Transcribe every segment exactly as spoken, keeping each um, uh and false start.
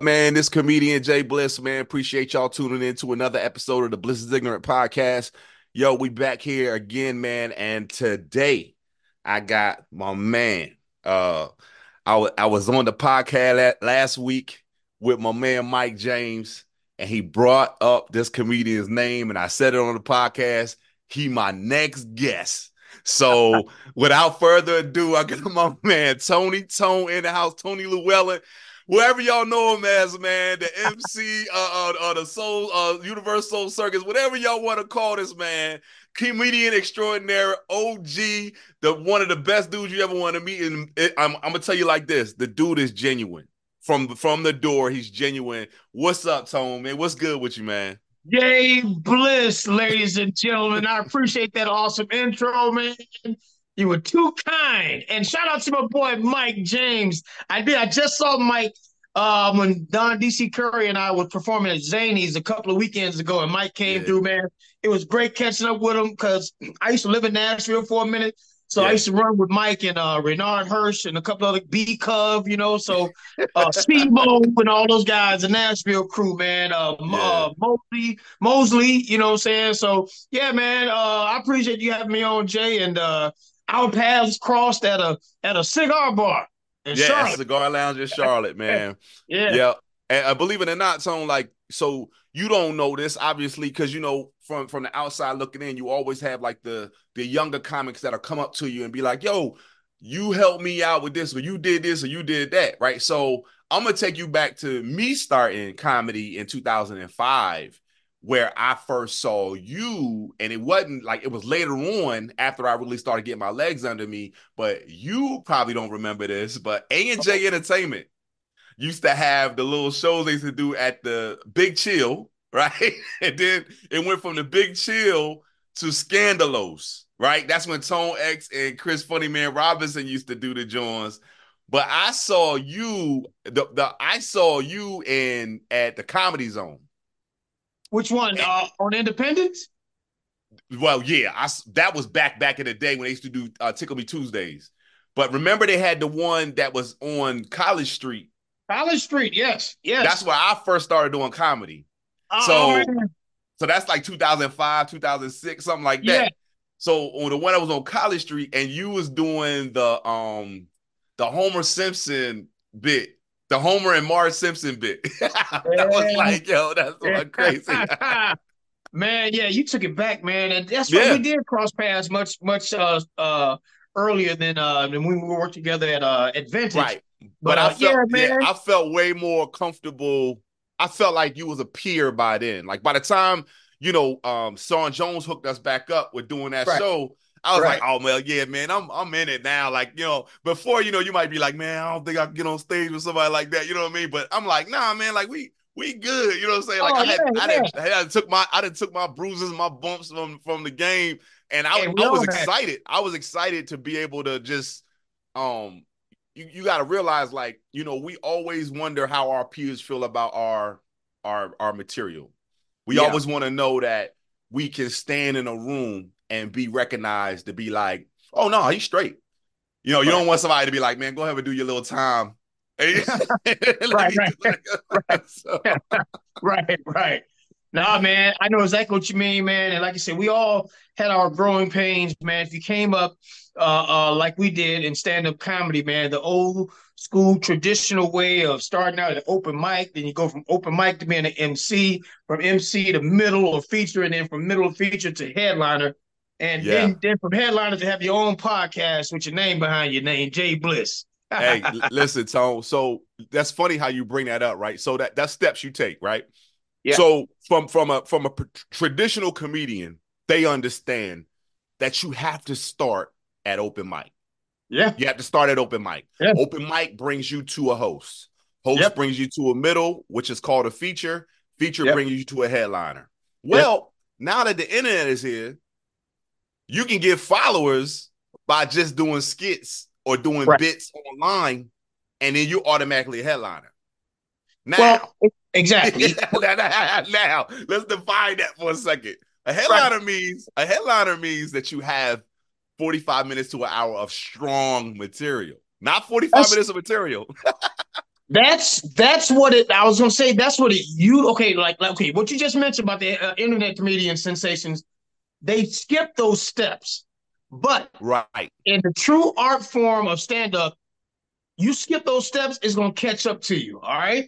man. This comedian Jay Bliss, man. Appreciate y'all tuning in to another episode of the Bliss is Ignorant podcast. Yo, we back here again, man. And today I got my man. Uh, I, w- I was on the podcast last week with my man Mike James, and he brought up this comedian's name, and I said it on the podcast. He my next guest. So without further ado, I got my man Tony Tone in the house, Tony Llewellyn. Whoever y'all know him as, man, the M C uh, uh, uh the Soul uh Universal Circus, whatever y'all want to call this man, comedian extraordinaire, O G, the one of the best dudes you ever want to meet. And it, I'm, I'm gonna tell you like this: the dude is genuine from from the door. He's genuine. What's up, Tone, man? What's good with you, man? Yay, Bliss, ladies and gentlemen. I appreciate that awesome intro, man. You were too kind. And shout out to my boy Mike James. I did. I just saw Mike uh, when Don D C Curry and I were performing at Zany's a couple of weekends ago, and Mike came Yeah, through, man. It was great catching up with him because I used to live in Nashville for a minute. So I yeah. used to run with Mike and uh, Renard Hirsch and a couple other B Cub, you know. So uh, Speedbo and all those guys, the Nashville crew, man. Uh, Yeah. uh, Mosley, Mosley, you know what I'm saying? So yeah, man. Uh, I appreciate you having me on, Jay. And uh, our paths crossed at a at a cigar bar in Yeah, at Charlotte. Cigar Lounge in Charlotte, man. Yeah. Yeah. And uh, believe it or not, Tone, like, so you don't know this, obviously, because you know, from from the outside looking in, you always have like the the younger comics that'll come up to you and be like, yo, you helped me out with this, or you did this, or you did that, right? So I'm gonna take you back to me starting comedy in two thousand five, where I first saw you, and it wasn't like it was later on after I really started getting my legs under me. But you probably don't remember this, but A and J Entertainment used to have the little shows they used to do at the Big Chill, right? And then it went from the Big Chill to Scandalos, right? That's when Tone X and Chris Funny Man Robinson used to do the joints. But I saw you, the, the I saw you in at the Comedy Zone. Which one? And, Uh, on Independence? well, yeah, I, that was back back in the day when they used to do uh, Tickle Me Tuesdays. But remember, they had the one that was on College Street. College Street. Yes. That's Yes. where I first started doing comedy. Oh, So, man. so that's like two thousand five, two thousand six, something like Yeah. that. So on the one that was on College Street, and you was doing the um the Homer Simpson bit, the Homer and Marge Simpson bit. That was like, yo, that's Yeah. what crazy. Yeah. Man, yeah, you took it back, man, and that's right. We Yeah, did cross paths much, much uh, uh, earlier than uh, than when we worked together at uh, Advantage. right. But But I uh, yeah, felt, yeah, man. I felt way more comfortable. I felt like you was a peer by then. Like by the time, you know, um, Sean Jones hooked us back up with doing that Right, show, I was like, right. oh well, yeah, man, I'm I'm in it now. Like, you know, before, you know, you might be like, man, I don't think I can get on stage with somebody like that. You know what I mean? But I'm like, nah, man, like we we good. You know what I'm saying? Like Oh I yeah, had I yeah. didn't I had took my I didn't took my bruises, my bumps from from the game. And I Hey, we I was all had. excited. I was excited to be able to just um you, you got to realize, like, you know, we always wonder how our peers feel about our our our material. We Yeah, always want to know that we can stand in a room and be recognized to be like, oh no, he's straight. You know, you right, don't want somebody to be like, man, go ahead and do your little time. Let right, me right, do like, right, so, right, right. Nah, man, I know exactly what you mean, man. And like I said, we all had our growing pains, man. If you came up uh, uh, like we did in stand-up comedy, man, the old school traditional way of starting out at open mic, then you go from open mic to being an M C, from M C to middle or feature, and then from middle feature to headliner, and yeah. then then from headliner to have your own podcast with your name behind your name, Jay Bliss. Hey, listen, Tone. So that's funny how you bring that up, right? So that that's steps you take, right? Yeah, So from from a from a traditional comedian, they understand that you have to start at open mic. yeah, You have to start at open mic. yeah, Open mic brings you to a host. Host yep, brings you to a middle, which is called a feature. Feature yep, brings you to a headliner. yep. Well, now that the internet is here, you can get followers by just doing skits or doing Right. bits online, and then you're automatically a headliner. Well, Now, exactly. now, let's define that for a second. A Right. headliner means a headliner means that you have forty-five minutes to an hour of strong material, not forty-five That's minutes of material. That's that's what it. I was gonna say that's what it. You okay? Like, like okay, what you just mentioned about the uh, internet comedian sensations, they skip those steps. But Right. in the true art form of stand up, you skip those steps, it's gonna catch up to you. All right.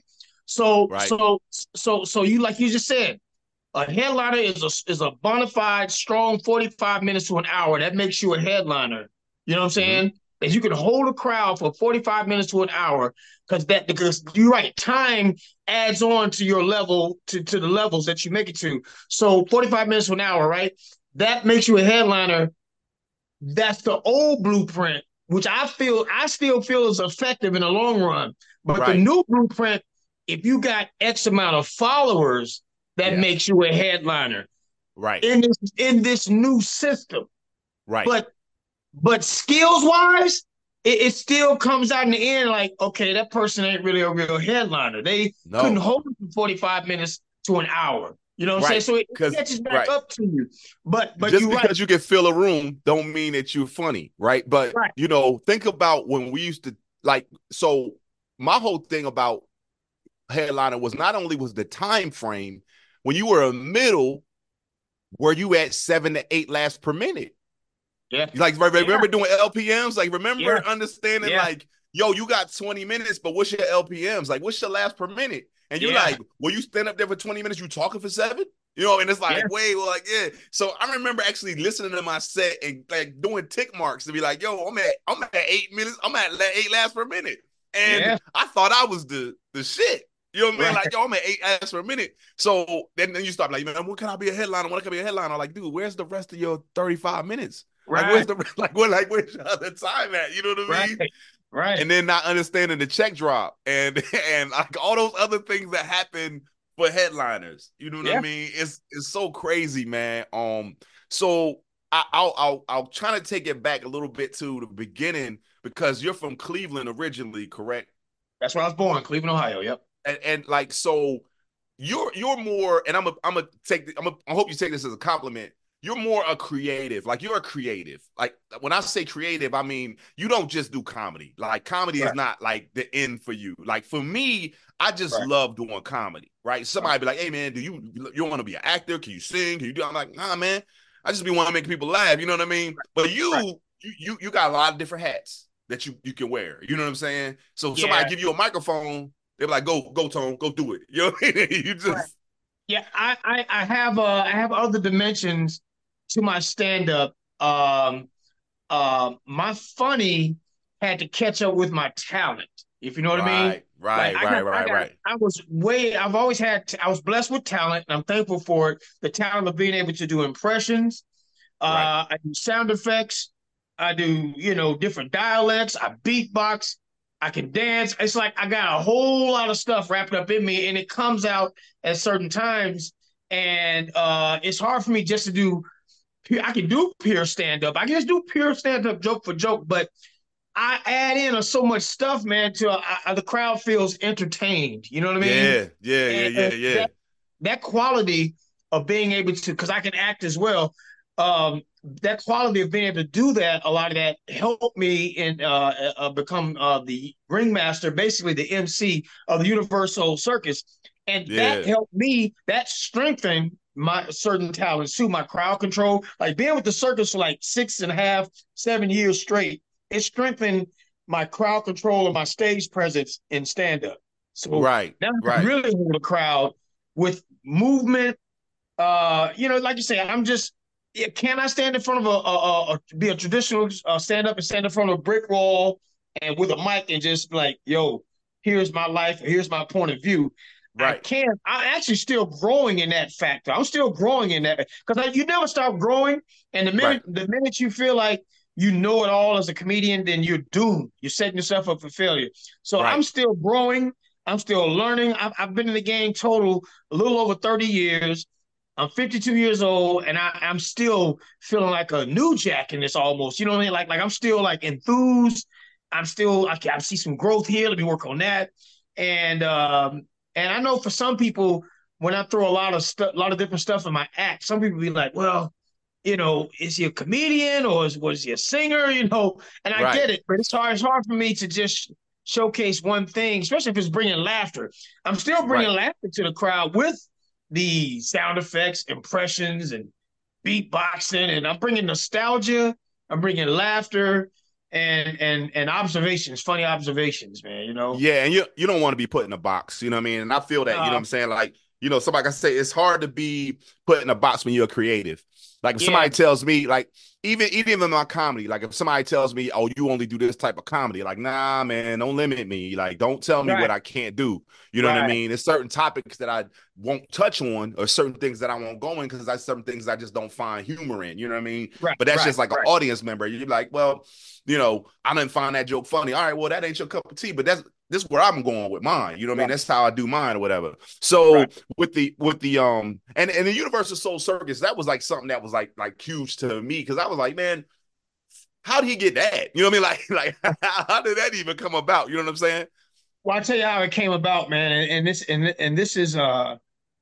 So Right. so so so you like you just said, a headliner is a is a bona fide strong forty-five minutes to an hour. That makes you a headliner. You know what I'm Mm-hmm. saying? That you can hold a crowd for forty-five minutes to an hour because that because you're right, time adds on to your level to, to the levels that you make it to. So forty-five minutes to an hour, right? That makes you a headliner. That's the old blueprint, which I feel I still feel is effective in the long run. But the Right. new blueprint, if you got X amount of followers, that Yeah. makes you a headliner Right. in this in this new system. Right. But but skills wise, it, it still comes out in the end like, okay, that person ain't really a real headliner. They couldn't No. hold it for forty-five minutes to an hour. You know what I'm saying? Right. So it Because catches back right. up to you. But but Just you're right. because you can fill a room don't mean that you're funny, right? But Right. you know, think about when we used to like so my whole thing about headliner was not only was the time frame when you were a middle, were you at seven to eight laughs per minute? Yeah. Like remember Yeah. doing L P Ms? Like Yeah. remember understanding Yeah. like, yo, you got twenty minutes, but what's your L P Ms? Like, what's your laughs per minute? And you're Yeah. like, well, you stand up there for twenty minutes, you talking for seven? You know, and it's Yeah. like, wait, well, like, yeah. So I remember actually listening to my set and like doing tick marks to be like, yo, I'm at I'm at eight minutes, I'm at eight laughs per minute. And Yeah. I thought I was the the shit. You know what I mean? Right. Like, yo, I'm at eight laughs per minute. So then, then you start like, man, when can I be a headliner? When can I be a headliner? I'm like, dude, where's the rest of your thirty-five minutes? Like, where's Right. the like what like where's your other time at? You know what I Right. mean? Right. And then not understanding the check drop and and like all those other things that happen for headliners. You know what I Yeah. mean? It's it's so crazy, man. Um, so I, I'll I'll I'll try to take it back a little bit to the beginning because you're from Cleveland originally, correct? That's where I was born, Cleveland, Ohio. Yep. And, and like so, you're you're more, and I'm a I'm a take I'm a, I hope you take this as a compliment. You're more a creative, like you're a creative. Like when I say creative, I mean you don't just do comedy. Like comedy is Right. not like the end for you. Like for me, I just Right. love doing comedy. Right? Right. Somebody be like, "Hey man, do you you want to be an actor? Can you sing? Can you do?" I'm like, "Nah, man. I just be want to make people laugh." You know what I mean? But Right. you you you you got a lot of different hats that you you can wear. You know what I'm saying? So if somebody Yeah. give you a microphone, they're like, "Go go Tone, go do it." You know what I mean? You Right. just Yeah. I I, I have uh I have other dimensions to my stand up. Um. Uh, my funny had to catch up with my talent, if you know what I mean. right, Like right, I got, right, I right, got, right. I was way, I've always had, I was blessed with talent, and I'm thankful for it. The talent of being able to do impressions. Right. Uh, I do sound effects. I do, you know, different dialects. I beatbox. I can dance. It's like I got a whole lot of stuff wrapped up in me, and it comes out at certain times. And uh, it's hard for me just to do I can do pure stand up. I can just do pure stand up joke for joke, but I add in so much stuff, man, to uh, the crowd feels entertained. You know what I mean? Yeah, yeah, yeah, And, yeah, and yeah. that that quality of being able to, because I can act as well. Um, that quality of being able to do that, a lot of that helped me in uh, uh, become uh, the ringmaster, basically the M C of the Universal Circus, and that Yeah. helped me. That strengthened my certain talents too, my crowd control. Like being with the circus for like six and a half, seven years straight, it strengthened my crowd control and my stage presence in stand up. So Right, now I can right. really hold a crowd with movement. Uh, you know, like you say, I'm just yeah, can I stand in front of a, a, a be a traditional uh, stand up and stand in front of a brick wall and with a mic and just like, yo, here's my life, here's my point of view. I Right. can't. I'm actually still growing in that factor. I'm still growing in that because you never stop growing. And the Right. minute the minute you feel like you know it all as a comedian, then you're doomed. You're setting yourself up for failure. So I'm Right. still growing. I'm still learning. I've, I've been in the game total a little over thirty years. I'm fifty-two years old, and I, I'm still feeling like a new jack in this almost. You know what I mean? Like, like I'm still like enthused. I'm still I, I see some growth here. Let me work on that. And um, and I know for some people, when I throw a lot of stuff, a lot of different stuff in my act, some people be like, well, you know, is he a comedian or is, was he a singer? You know, and I Right. get it, but it's hard. It's hard for me to just showcase one thing, especially if it's bringing laughter. I'm still bringing Right. laughter to the crowd with the sound effects, impressions, and beatboxing, and I'm bringing nostalgia. I'm bringing laughter and and and observations, funny observations, man. You know, Yeah, and you you don't want to be put in a box, you know what I mean? And I feel that, you know what uh, I'm saying? Like, you know, somebody can say it's hard to be put in a box when you're creative. Like if yeah, somebody tells me, like, even even in my comedy, like if somebody tells me, oh, you only do this type of comedy, like, nah, man, don't limit me. Like, don't tell me what right, I can't do. You know what I right, mean? There's certain topics that I won't touch on, or certain things that I won't go in because there's certain things I just don't find humor in. You know what I mean? right, But that's right, just like an right, audience member. You're like, well, you know, I didn't find that joke funny. All right, well, that ain't your cup of tea, but that's this is where I'm going with mine. You know what I mean? right, That's how I do mine or whatever. right. So with the with the um and and the Universal Soul Circus, that was like something that was like like huge to me because I was like, man, how did he get that? You know what I mean? Like like how did that even come about? You know what I'm saying? Well, I'll tell you how it came about, man, and, and this and and this is uh,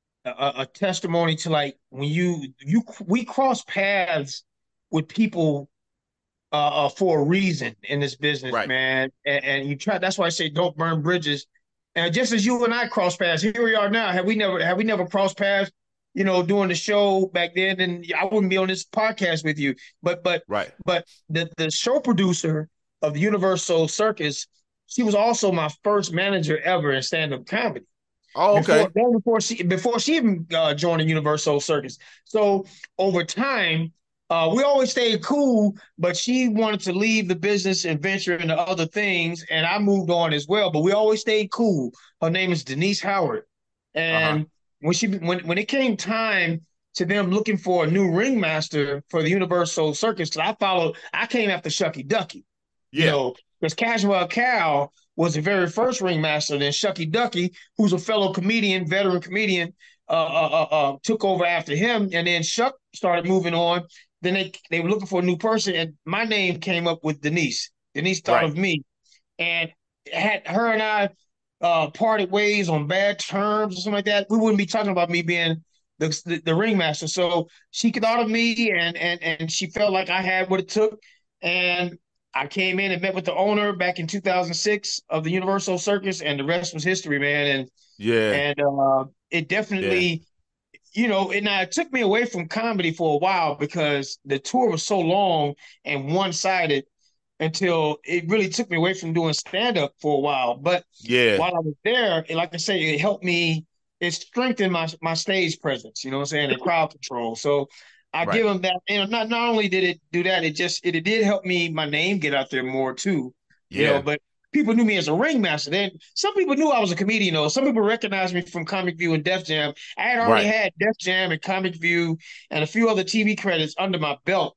a a testimony to like when you you we cross paths with people uh, uh, for a reason in this business, Right. man. And, and you try. That's why I say don't burn bridges. And just as you and I cross paths, here we are now. Have we never have we never crossed paths? You know, doing the show back then, and I wouldn't be on this podcast with you. But but Right. but the the show producer of the Universal Circus, she was also my first manager ever in stand up comedy Oh, before okay. long before she before she even uh, joined the Universal Circus. So over time, uh, we always stayed cool, but she wanted to leave the business and venture into other things, and I moved on as well. But we always stayed cool. Her name is Denise Howard, Uh-huh. and when she when when it came time to them looking for a new ringmaster for the Universal Circus, because I followed, I came after Shucky Ducky, you Yeah. know, because Caswell Cal was the very first ringmaster. Then Shucky Ducky, who's a fellow comedian, veteran comedian, uh, uh, uh, uh, took over after him. And then Shuck started moving on. Then they they were looking for a new person, and my name came up with Denise. Denise thought Right. of me, and had her and I uh, parted ways on bad terms or something like that. We wouldn't be talking about me being the, the, the ringmaster. So she thought of me, and and and she felt like I had what it took, and I came in and met with the owner back in two thousand six of the Universal Circus, and the rest was history, man. And Yeah. and uh, it Yeah. definitely, you know, and it took me away from comedy for a while because the tour was so long and one sided until it really took me away from doing stand up for a while. But Yeah. while I was there, like I say, it helped me. It strengthened my my stage presence. You know what I'm saying, and crowd control. So I give Right. them that. You know, not not only did it do that, it just it, it did help me my name get out there more too. You know, Yeah. but people knew me as a ringmaster. Then some people knew I was a comedian. Though some people recognized me from Comic View and Def Jam. I had already Right. had Def Jam and Comic View and a few other T V credits under my belt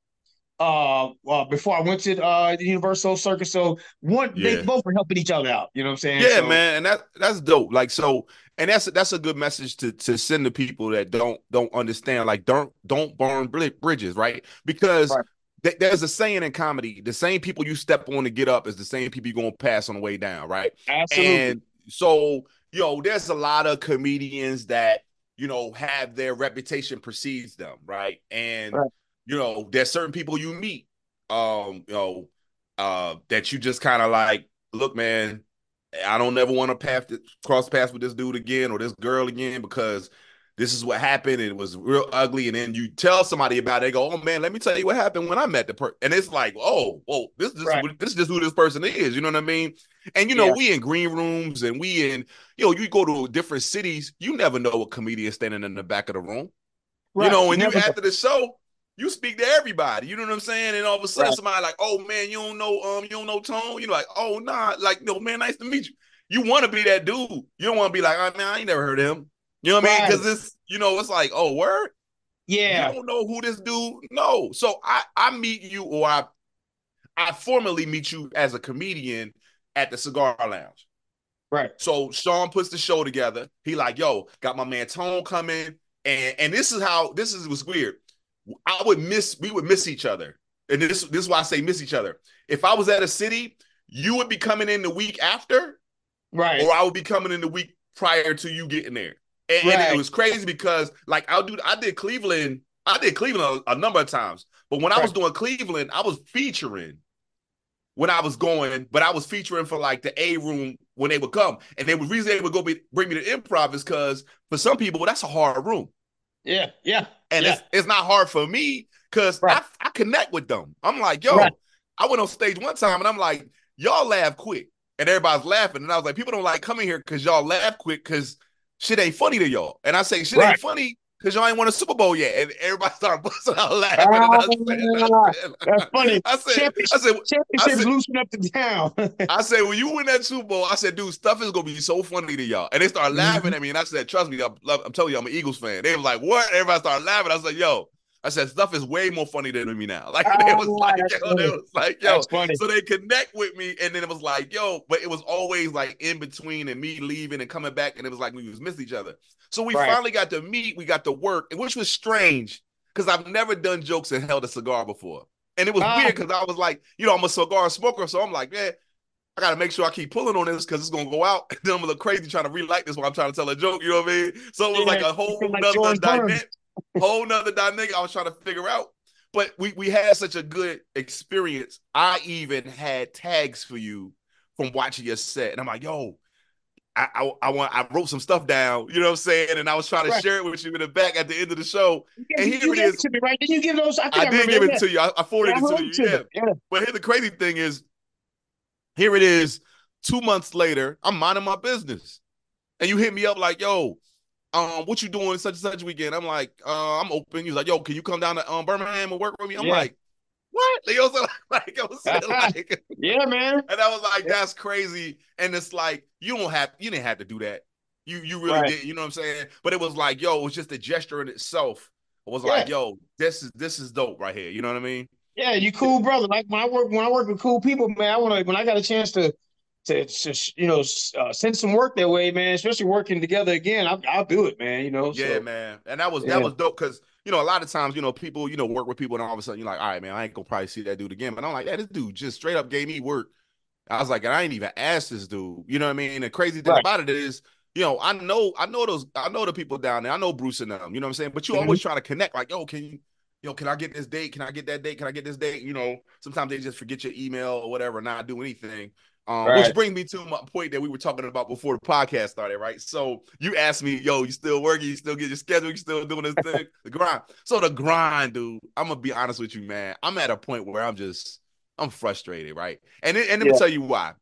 uh, uh before I went to uh the Universal Circus. So one they Yeah. both were helping each other out. You know what I'm saying? Yeah, So man, and that that's dope. Like so, and that's that's a good message to to send to people that don't don't understand. Like don't don't burn bridges, right? Because right, th- there's a saying in comedy: the same people you step on to get up is the same people you're gonna pass on the way down, right? absolutely. And so, you know, there's a lot of comedians that you know have their reputation precedes them, right? And Right. you know, there's certain people you meet, um, you know, uh, that you just kind of like look, man, I don't ever want to path cross paths with this dude again or this girl again because this is what happened and it was real ugly. And then you tell somebody about it, they go, "Oh man, let me tell you what happened when I met the person." And it's like, "Oh, whoa, this this Right. this is just who this person is." You know what I mean? And you know, Yeah. we in green rooms and we in, you know, you go to different cities, you never know a comedian standing in the back of the room. You Right. know, and you Never know. after the show, you speak to everybody. You know what I'm saying? And all of a sudden, Right. somebody like, "Oh man, you don't know, um, you don't know Tone." You're like, "Oh nah, like no man, nice to meet you." You want to be that dude. You don't want to be like, "Oh man, I ain't never heard of him." You know what I mean? Right. Because it's, you know, it's like, "Oh word, you Yeah. don't know who this dude." No, so I I meet you or I I formally meet you as a comedian at the Cigar Lounge. Right. So Sean puts the show together. He like, "Yo, got my man Tone coming." And and this is how this is was weird. I would miss we would miss each other. And this this is why I say miss each other. If I was at a city, you would be coming in the week after, Right. or I would be coming in the week prior to you getting there. And, and it Right. was crazy because like I'll do I did Cleveland, I did Cleveland a, a number of times. But when I Right. was doing Cleveland, I was featuring when I was going, but I was featuring for like the A room when they would come. And they would reason they would go be, bring me to improv is because for some people, that's a hard room. Yeah, yeah, And yeah. it's it's not hard for me because Right, I, I connect with them. I'm like, right. yo, I went on stage one time and I'm like, y'all laugh quick. And everybody's laughing. And I was like, people don't like coming here because y'all laugh quick because shit ain't funny to y'all. And I say, shit ain't Right. funny because y'all ain't won a Super Bowl yet. And everybody started busting out laughing. And Ah, I said, I that's funny. said, I said, I Championship, said, I championships said, loosen up the town. I said, when you win that Super Bowl, I said, dude, stuff is gonna be so funny to y'all. And they started laughing Mhm. at me, and I said, trust me, I'm, I'm telling you, I'm an Eagles fan. They was like, what? Everybody started laughing. I said, yo, I said, stuff is way more funny than me now. Like they Ah, was like, that's yo, they funny. was like, yo. That's funny. So they connect with me, and then it was like, yo, but it was always like in between and me leaving and coming back, and it was like we was missing each other. So we Right. finally got to meet, we got to work, and which was strange because I've never done jokes and held a cigar before. And it was Ah, weird because I was like, you know, I'm a cigar smoker, so I'm like, man, I gotta make sure I keep pulling on this because it's gonna go out. Then I'm gonna look crazy trying to relight this while I'm trying to tell a joke. You know what I mean? So it was like yeah. a You feel whole like nother George Burns. dynamic, whole nother dynamic I was trying to figure out. But we we had such a good experience. I even had tags for you from watching your set, and I'm like, yo, I, I I want I wrote some stuff down. You know what I'm saying? And I was trying to Right. share it with you in the back at the end of the show. You And gave, here you it gave it is. to me, right? Didn't you give those? I think I I did remember give that. it Yeah. to you. I, I Yeah, forwarded I it to heard it you. to me. Yeah. Yeah. But here the crazy thing is, here it is. Two months later, I'm minding my business, and you hit me up like, "Yo, um, what you doing such and such weekend?" I'm like, uh, "I'm open." He's like, "Yo, can you come down to um Birmingham and work with me?" I'm Yeah. like, "What?" They also like, I was saying like, Yeah, man. and I was like, Yeah. "That's crazy." And it's like, you don't have, you didn't have to do that. You you really Right. did. You know what I'm saying? But it was like, yo, it was just a gesture in itself. It was Yeah. like, yo, this is this is dope right here. You know what I mean? Yeah, you cool brother. Like when I work when I work with cool people, man. I want to when I got a chance to to, to you know uh, send some work that way, man. Especially working together again, I'll, I'll do it, man. You know, Yeah, so man. And that was that yeah, was dope because you know a lot of times you know people you know work with people and all of a sudden you're like, all right, man, I ain't gonna probably see that dude again. But I'm like, yeah, this dude just straight up gave me work. I was like, and I ain't even asked this dude. You know what I mean? And the crazy thing right. about it is, you know, I know I know those I know the people down there. I know Bruce and them. You know what I'm saying? But you Mhm. always try to connect. Like, yo, can you? Yo, can I get this date? Can I get that date? Can I get this date? You know, sometimes they just forget your email or whatever, not do anything. Um, which Right. brings me to my point that we were talking about before the podcast started, right? So you asked me, yo, you still working? You still get your schedule? You still doing this thing? The grind. So the grind, dude. I'm gonna be honest with you, man. I'm at a point where I'm just, I'm frustrated, right? And and let me Yeah. tell you why.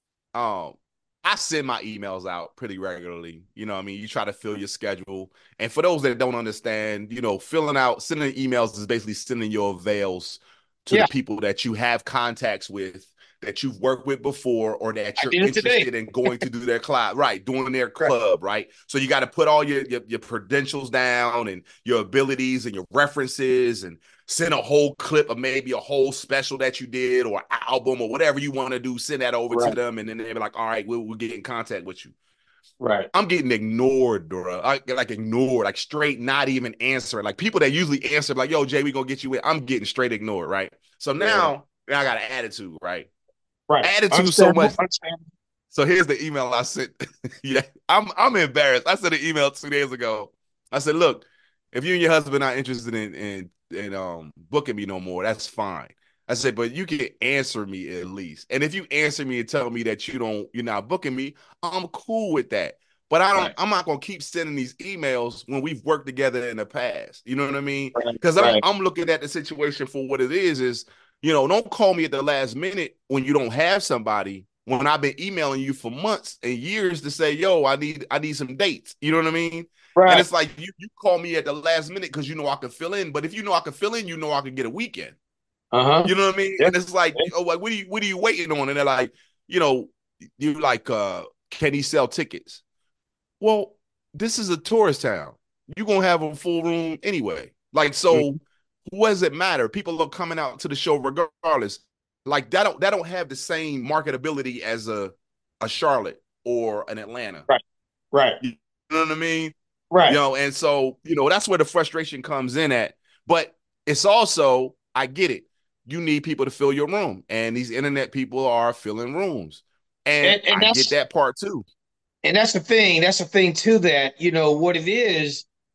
Um, I send my emails out pretty regularly. You know what I mean? You try to fill your schedule. And for those that don't understand, you know, filling out, sending emails is basically sending your avails to the Yeah. people that you have contacts with, that you've worked with before, or that I you're did it today. interested in going to do their club, right? Doing their Right. club, right? So you got to put all your, your your credentials down and your abilities and your references and send a whole clip of maybe a whole special that you did or album or whatever you want to do. Send that over to Right. them, and then they'll be like, "All right, we'll, we'll get in contact with you." Right. I'm getting ignored, bro. I, like ignored, like straight, not even answering. Like people that usually answer, like, "Yo, Jay, we gonna get you in." I'm getting straight ignored, right? So Yeah. now, now I got an attitude, right? Right. Attitude so Understandable. much. Understandable. So here's the email I sent. Yeah, I'm I'm embarrassed. I sent an email two days ago. I said, "Look, if you and your husband are interested in in in um booking me no more, that's fine." I said, "But you can answer me at least. And if you answer me and tell me that you don't, you're not booking me, I'm cool with that. But I don't. Right. I'm not gonna keep sending these emails when we've worked together in the past. You know what I mean? Right. Because I'm Right. I'm looking at the situation for what it is. Is you know, don't call me at the last minute when you don't have somebody. When I've been emailing you for months and years to say, yo, I need I need some dates. You know what I mean? And Right. it's like you, you call me at the last minute because you know I can fill in. But if you know I can fill in, you know I can get a weekend. Uh huh. You know what I mean? Yeah. And it's like, Yeah. oh, like, what are you what are you waiting on? And they're like, you know, you like, uh, can he sell tickets? Well, this is a tourist town. You're gonna have a full room anyway. Like, so Mhm. what does it matter? People are coming out to the show regardless. Like that don't that don't have the same marketability as a a Charlotte or an Atlanta. Right. Right. You know what I mean? You Right. know, and so, you know, that's where the frustration comes in at. But it's also, I get it. You need people to fill your room, and these internet people are filling rooms. And And and I get that's that part too. and that's the thing. That's the thing too. That you know what it is.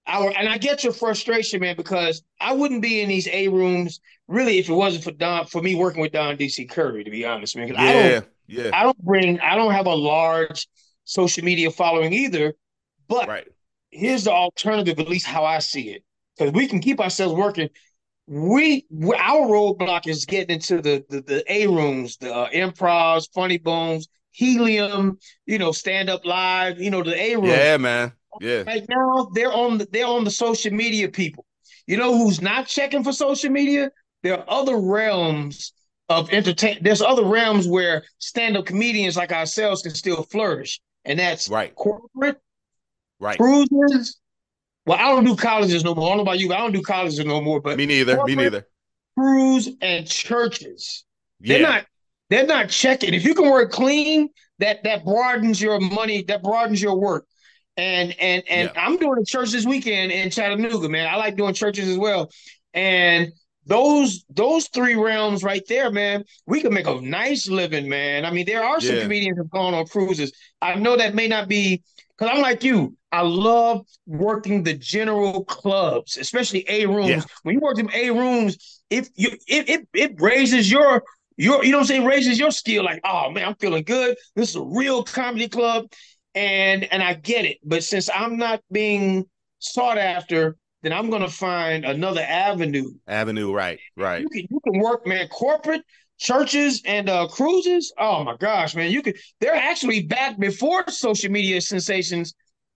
I, and I get your frustration, man, because I wouldn't be in these A rooms really if it wasn't for Don, for me working with Don D C Curry, to be honest, man. Because I don't, Yeah, yeah, I don't bring, I don't have a large social media following either. But right. here's the alternative, at least how I see it, because we can keep ourselves working. We, we our roadblock is getting into the the, the A rooms, the uh, improvs, funny bones, helium, you know, stand up live, you know, the A rooms. Yeah, man. Yeah, Right now, they're on the they're on the social media people. You know who's not checking for social media? There are other realms of entertain. There's other realms where stand-up comedians like ourselves can still flourish, and that's right, corporate right. cruises. Well, I don't do colleges no more. I don't know about you, but I don't do colleges no more. But Me neither. Me corporate, neither. cruise, and churches. They're Yeah, not they're not checking. If you can work clean, that that broadens your money, that broadens your work. And and and yeah, I'm doing a church this weekend in Chattanooga, man. I like doing churches as well. And those those three realms right there, man, we can make a nice living, man. I mean, there are some yeah, comedians who've gone on cruises. I know that may not be because I'm like you. I love working the general clubs, especially A yeah. rooms. When you work in A rooms, if you it, it it raises your your you know what I'm saying, raises your skill. Like, oh man, I'm feeling good. This is a real comedy club, and and I get it. But since I'm not being sought after, then I'm gonna find another avenue. Avenue, right, right. You can you can work, man. Corporate churches and uh, cruises. Oh my gosh, man! You could. They're actually back before social media sensations.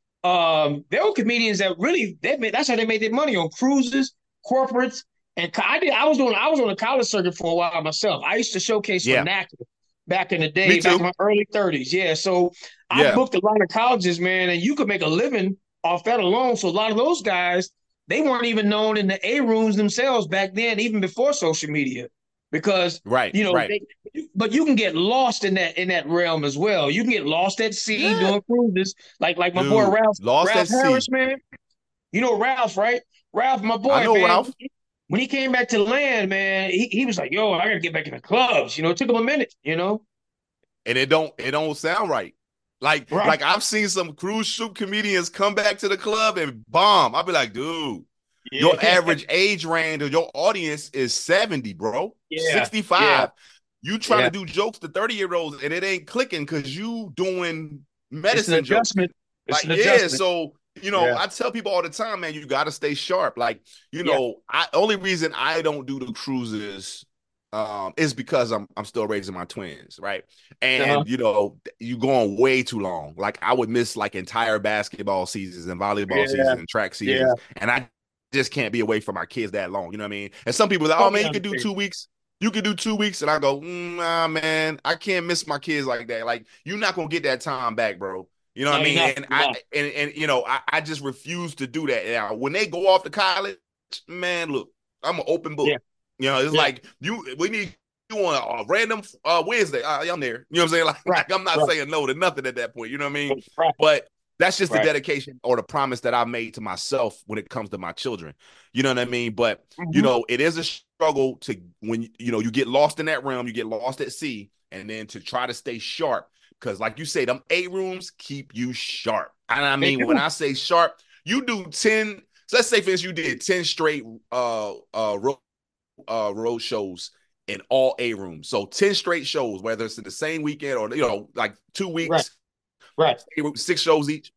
Um, there were comedians that really they made, that's how they made their money on cruises, corporates, and I did. I was doing. I was on the college circuit for a while myself. I used to showcase for Yeah, N A C A back in the me day, back in too. my early thirties. Yeah, so I Yeah, booked a lot of colleges, man, and you could make a living off that alone. So a lot of those guys, they weren't even known in the A rooms themselves back then, even before social media, because right, you know right. they. But you can get lost in that in that realm as well. You can get lost at sea Yeah, doing cruises, like like my boy dude. Ralph Lost Ralph at Harris, sea. man. You know Ralph, right? Ralph, my I boy, know man. Ralph, When he came back to land, man, he, he was like, "Yo, I gotta get back in the clubs." You know, it took him a minute. You know, and it don't it don't sound right. Like right? like I've seen some cruise ship comedians come back to the club and bomb. I'll be like, dude, your Yeah, average age range of your audience is seventy, bro. yeah, yeah, sixty-five. You trying yeah. to do jokes to thirty year olds and it ain't clicking because you doing It's an medicine jokes. adjustment. It's Like, an yeah, adjustment. so you know, Yeah, I tell people all the time, man, you gotta stay sharp. Like, you yeah. know, I only reason I don't do the cruises um is because I'm I'm still raising my twins, right? Uh-huh. And you know, you go on way too long. Like I would miss like entire basketball seasons and volleyball Yeah, seasons and track yeah. seasons, and I just can't be away from my kids that long. You know what I mean? And some people are like, oh man, Totally you could do understand. two weeks. You could do two weeks, and I go, mm, nah, man, I can't miss my kids like that. Like you're not gonna get that time back, bro. You know what No, I you're mean? not. And You're I not. and and you know, I, I just refuse to do that. Now, when they go off to college, man, look, I'm an open book. Yeah, You know, it's yeah. like you we need you on a random uh, Wednesday. Uh, I'm there. You know what I'm saying? Like, Right, like I'm not right, saying no to nothing at that point. You know what I mean? right, But that's just the right. dedication or the promise that I made to myself when it comes to my children. You know what I mean? But you Mm-hmm. know, it is a struggle to when you know you get lost in that realm, you get lost at sea, and then to try to stay sharp. Because, like you say, them A rooms keep you sharp. And I They mean, when do. I say sharp, you do ten. So let's say, for instance, you did ten straight uh uh road, uh road shows in all A rooms. So ten straight shows, whether it's in the same weekend or you know, like two Right, weeks, right. six shows each.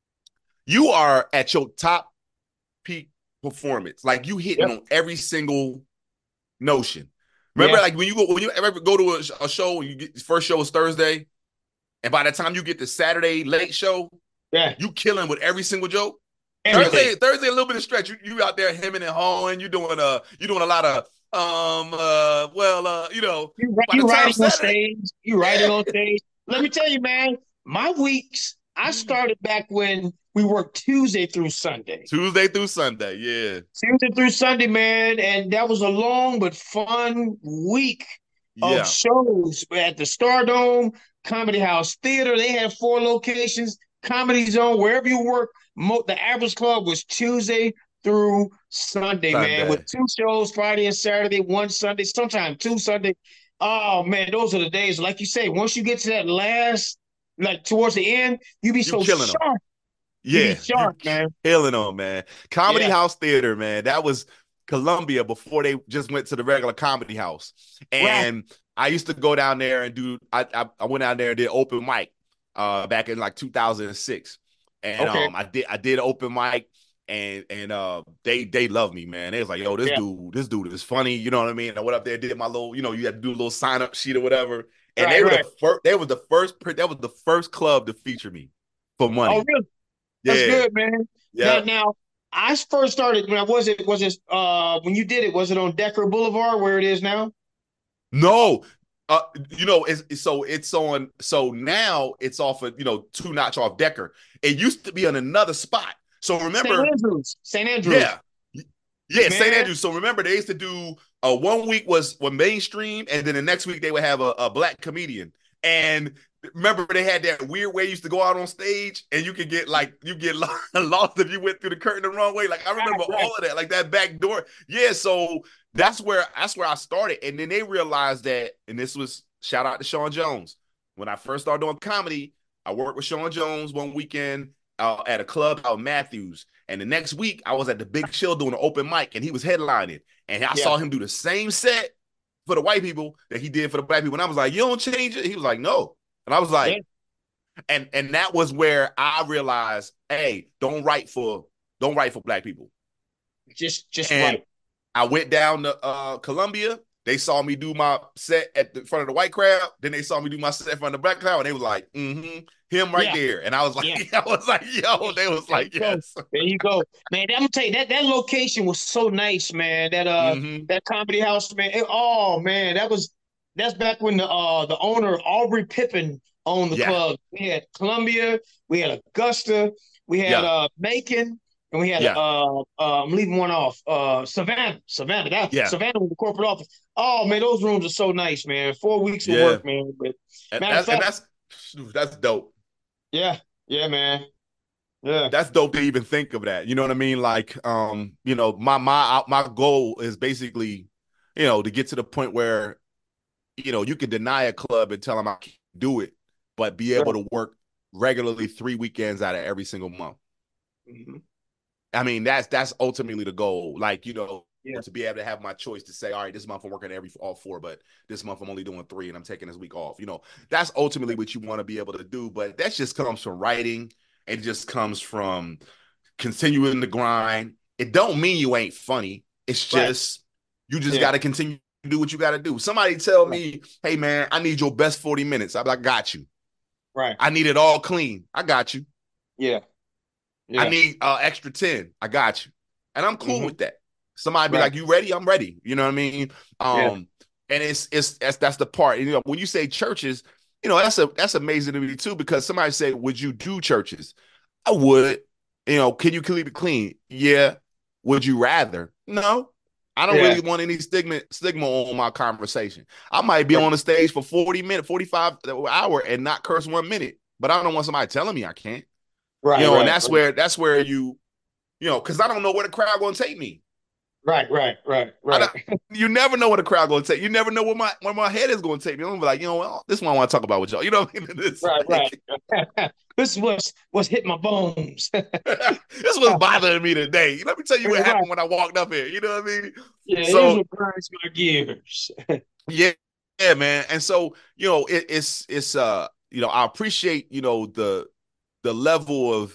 You are at your top peak performance. Like you hitting Yep. on every single notion. Remember, Yeah, like when you go when you ever go to a, a show, you get first show is Thursday, and by the time you get the Saturday late show, yeah. you killing with every single joke. Everything. Thursday, Thursday, a little bit of stretch. You, you out there hemming and hawing. You doing uh, you doing a lot of um, uh, well, uh, you know. You By the you time writing on Saturday, stage. You writing yeah, on stage. Let me tell you, man. My weeks. I started back when we worked Tuesday through Sunday. Tuesday through Sunday, yeah, Tuesday through Sunday, man, and that was a long but fun week of yeah, shows at the Stardome, Comedy House Theater. They had four locations. Comedy Zone, wherever you work. Mo- the average club was Tuesday through Sunday, man, with Sunday, two shows Friday and Saturday, one Sunday, sometimes two Sunday. Oh man, those are the days. Like you say, once you get to that last, like towards the end, you be you so killing them. sharp. You be Yeah, you sharp, man. killing them, man. Comedy Yeah, House Theater, man. That was Columbia before they just went to the regular Comedy House. right. And I used to go down there and do. I I, I went down there and did open mic, uh, back in like two thousand six, and Okay. um, I did I did open mic. And and uh they they love me, man. They was like, yo, this Yeah. dude, this dude is funny. You know what I mean? I went up there, did my little, you know, you had to do a little sign up sheet or whatever. And they Right, were the right. first. They was the first. That was the first club to feature me for Oh, money. really? That's Yeah, good, man. Now, yeah. now, I first started when I was it was it uh when you did it, was it on Decker Boulevard where it is now? No, uh, you know, it's, it's so it's on. So now it's off of, you know, two notch off Decker. It used to be on another spot. So Saint remember, Andrews. Saint Andrews. yeah, yeah, Saint Man, Andrews. So remember, they used to do uh, one week was was mainstream, and then the next week they would have a, a black comedian. And remember, they had that weird way you used to go out on stage, and you could get like you get lost if you went through the curtain the wrong way. Like I right, remember right. all of that, like that back door. Yeah, so that's where that's where I started, and then they realized that, and this was shout out to Sean Jones. When I first started doing comedy, I worked with Sean Jones one weekend uh, at a club out in Matthews. And the next week, I was at the Big Chill doing an open mic, and he was headlining. And I Yeah. saw him do the same set for the white people that he did for the black people. And I was like, "You don't change it." He was like, "No." And I was Yeah. like, and and that was where I realized, hey, don't write for don't write for black people. Just just And right. I went down to uh, Columbia. They saw me do my set at the front of the white crowd. Then they saw me do my set in front of the black crowd, and they was like, "Mm-hmm, him right Yeah. there." And I was like, Yeah. "I was like, yo." Yeah. They was There you like, go. "Yes." There you go. Man, I'm gonna tell you that that location was so nice, man. That uh Mm-hmm. that comedy house, man. It- oh man, that was that's back when the uh the owner Aubrey Pippin owned the Yeah, club. We had Columbia, we had Augusta, we had yeah, uh Macon, and we had yeah, uh, uh I'm leaving one off. Uh Savannah. Savannah. That yeah, Savannah was the corporate office. Oh man, those rooms are so nice, man. Four weeks of yeah. work, man. But And matter of that, and fact, that's that's dope. yeah, yeah, man. Yeah. That's dope to even think of that. You know what I mean? Like, um, you know, my my my goal is basically, you know, to get to the point where, you know, you can deny a club and tell them I can't do it, but be able Right. to work regularly three weekends out of every single month. Mhm. I mean, that's that's ultimately the goal. Like, you know, Yeah. to be able to have my choice to say, all right, this month I'm working every all four, but this month I'm only doing three and I'm taking this week off. You know, that's ultimately what you want to be able to do. But that just comes from writing. It just comes from continuing the grind. It don't mean you ain't funny. It's Right. just you just Yeah. got to continue to do what you got to do. Somebody tell Right. me, hey man, I need your best forty minutes. I'm like, I got you. Right. I need it all clean. I got you. Yeah. I Yeah. need uh extra ten. I got you. And I'm cool Hmm. with that. Somebody be Right. like, you ready? I'm ready. You know what I mean? Yeah. Um, and it's it's that's that's the part. And, you know, when you say churches, you know, that's a that's amazing to me too, because somebody say, would you do churches? I would. You know, can you keep it clean? Yeah. Would you rather? No. I don't Yeah. really want any stigma stigma on my conversation. I might be Right. on the stage for forty minutes, forty-five hour and not curse one minute, but I don't want somebody telling me I can't. You Right. know, and Right. that's where that's where you, you know, because I don't know where the crowd gonna take me. Right. Right. Right. I Right. don't, you never know where the crowd gonna take. You never know where my where my head is gonna take me. I'm gonna be like, you know, well, this one I want to talk about with y'all. You know what I mean? It's Right. Right. like Right. This is what's what's hit my bones. this was bothering me today. Let me tell you what Right. happened when I walked up here. You know what I mean? Yeah. Here's So what grinds my gears. yeah, yeah, man. And so, you know, it, it's it's uh, you know, I appreciate, you know, the the level of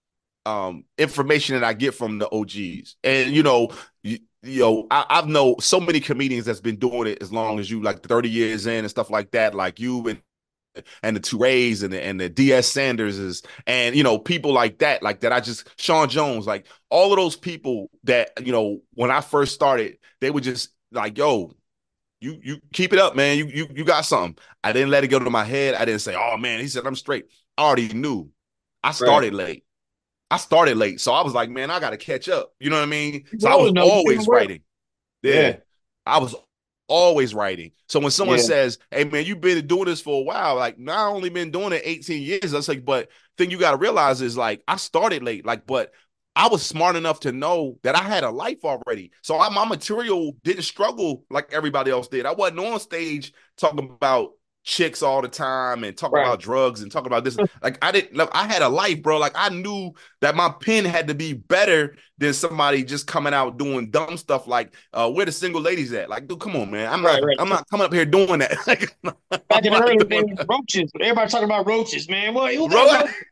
um information that I get from the O Gs. And you know, you, you know, I, I've know so many comedians that's been doing it as long as you, like thirty years in and stuff like that, like you and and the Toure's and the and the D S Sanders is, and you know, people like that, like that. I just Sean Jones, like all of those people that, you know, when I first started, they were just like, yo, you you keep it up, man. You you you got something. I didn't let it go to my head. I didn't say, oh man, he said I'm straight. I already knew. I Right. started late. I started late. So I was like, man, I got to catch up. You know what I mean? You So I was rolling though. You doing always well. writing. Yeah. Yeah. I was always writing. So when someone Yeah. says, hey, man, you've been doing this for a while, like, not only been doing it eighteen years, I was like, but thing you got to realize is like, I started late, like, but I was smart enough to know that I had a life already. So I, my material didn't struggle like everybody else did. I wasn't on stage talking about chicks all the time and talk Right. about drugs and talk about this. Like I didn't look, I had a life, bro. Like I knew that my pen had to be better than somebody just coming out doing dumb stuff like uh where the single ladies at? Like, dude, come on, man. I'm Right. not Right. I'm not coming up here doing that. Like Back I'm in the not early doing days, that. roaches. Everybody talking about roaches, man. Well, who got Bro. roaches?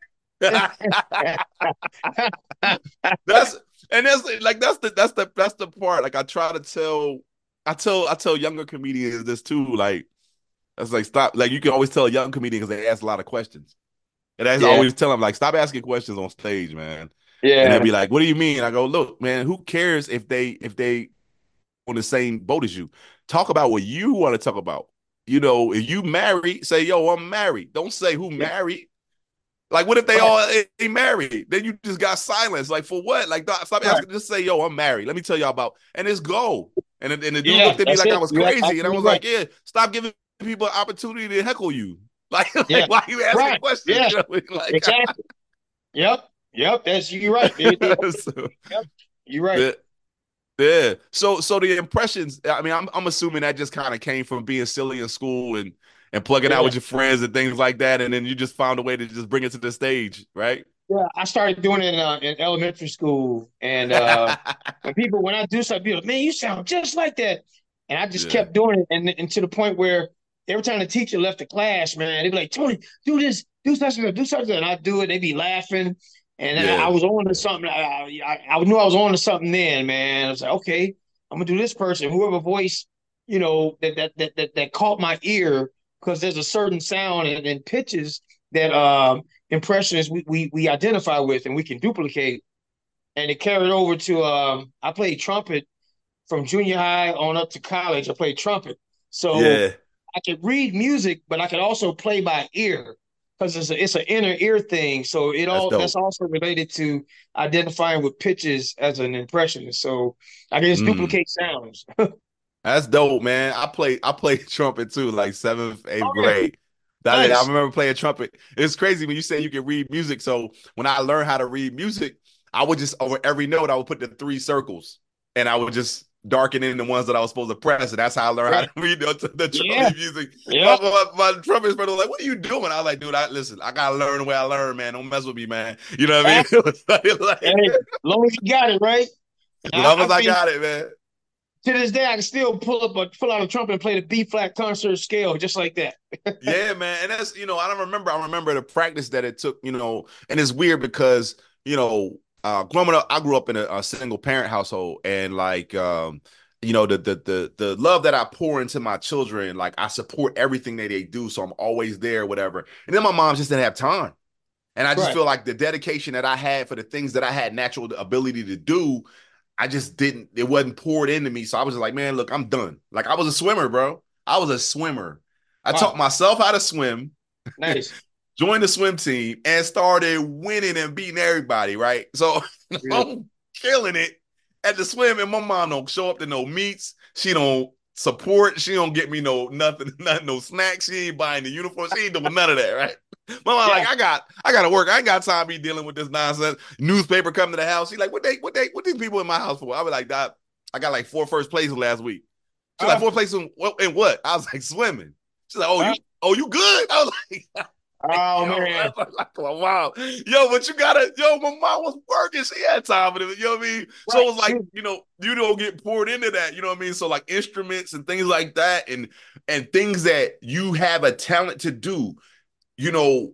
That's and that's like that's the that's the that's the part. Like I try to tell I tell I tell younger comedians this too. Like that's like stop. Like you can always tell a young comedian because they ask a lot of questions. And I Yeah. always tell them like stop asking questions on stage, man. And they'll Yeah. be like, "What do you mean?" I go, "Look, man, who cares if they if they on the same boat as you? Talk about what you want to talk about. You know, if you married, say, yo, I'm married. Don't say who Yeah. married. Like, what if they Right. all ain't married? Then you just got silence. Like, for what? Like, stop Right. asking. Just say, yo, I'm married. Let me tell y'all about, and it's go. And, and the dude Yeah. looked at me That's like I it. was You're crazy. And I absolutely was right. like, yeah, stop giving people an opportunity to heckle you. Like, Yeah. like why are you asking Right. questions? Yeah. You know what I mean? Like, Exactly. Yep. Yep. That's you're right. They, they, so, yep. You're right. yeah. Yeah. So so the impressions, I mean, I'm I'm assuming that just kind of came from being silly in school and and plugging out Yeah. with your friends and things like that. And then you just found a way to just bring it to the stage, right? Yeah. I started doing it in, uh, in elementary school, and uh, when people when I do something, people, man, you sound just like that, and I just Yeah. kept doing it, and, and to the point where every time the teacher left the class, man, they'd be like, Tony, do this, do something, do something, and I do it. They'd be laughing, and I, I Yeah. was on to something. I, I I knew I was on to something then, man. I was like, okay, I'm gonna do this person, whoever voice, you know, that that that that, that caught my ear, because there's a certain sound and, and pitches that um impressionists we, we we identify with and we can duplicate, and it carried over to um I played trumpet from junior high on up to college. I played trumpet, so Yeah. I could read music, but I could also play by ear because it's a, it's an inner ear thing. So it That's all that's dope. also related to identifying with pitches as an impressionist. So I can just Mm. duplicate sounds. That's dope, man. I play I played trumpet too, like seventh, eighth Oh yeah, grade. That I nice. remember playing trumpet. It's crazy when you say you can read music. So when I learned how to read music, I would just over every note I would put the three circles, and I would just darken in the ones that I was supposed to press, and that's how I learned how Right. to read the, the Yeah. trumpet music. Yeah. My, my, my trumpet friend was like, "What are you doing?" I was like, "Dude, I listen. I gotta learn the way I learn, man. Don't mess with me, man. You know what I mean?" Ah, It was like, like, hey, long as you got it right. as I, long I as I mean, got it, man. to this day, I can still pull up a pull out a trumpet and play the B flat concert scale just like that. Yeah, man. And that's, you know, I don't remember. I remember the practice that it took, you know, and it's weird because, you know, uh growing up, I grew up in a, a single parent household and like um, you know, the the the the love that I pour into my children, like I support everything that they do. So I'm always there, whatever. And then my mom just didn't have time. And I just Right. feel like the dedication that I had for the things that I had natural ability to do, I just didn't, it wasn't poured into me. So I was just like, man, look, I'm done. Like I was a swimmer, bro. I was a swimmer. I taught Wow. myself how to swim, Nice. joined the swim team, and started winning and beating everybody, right? So Good. I'm killing it at the swim, and my mom don't show up to no meets. She don't support. She don't get me no nothing, nothing, no snacks. She ain't buying the uniform. She ain't doing none of that, right? My mom Yeah. like, I got, I got to work. I ain't got time to be dealing with this nonsense. Newspaper come to the house. She like, what they, what they, what these people in my house for? I was like, Doc, I got like four first places last week. She's like, Uh, four places in what? In what? I was like, swimming. She's like, oh, uh, you, oh, you good? I was like, oh yo, man. like, wow, yo, but you gotta, yo, my mom was working. She had time for it. You know what I mean? So Right. it was like, you know, you don't get poured into that. You know what I mean? So like instruments and things like that, and and things that you have a talent to do. You know,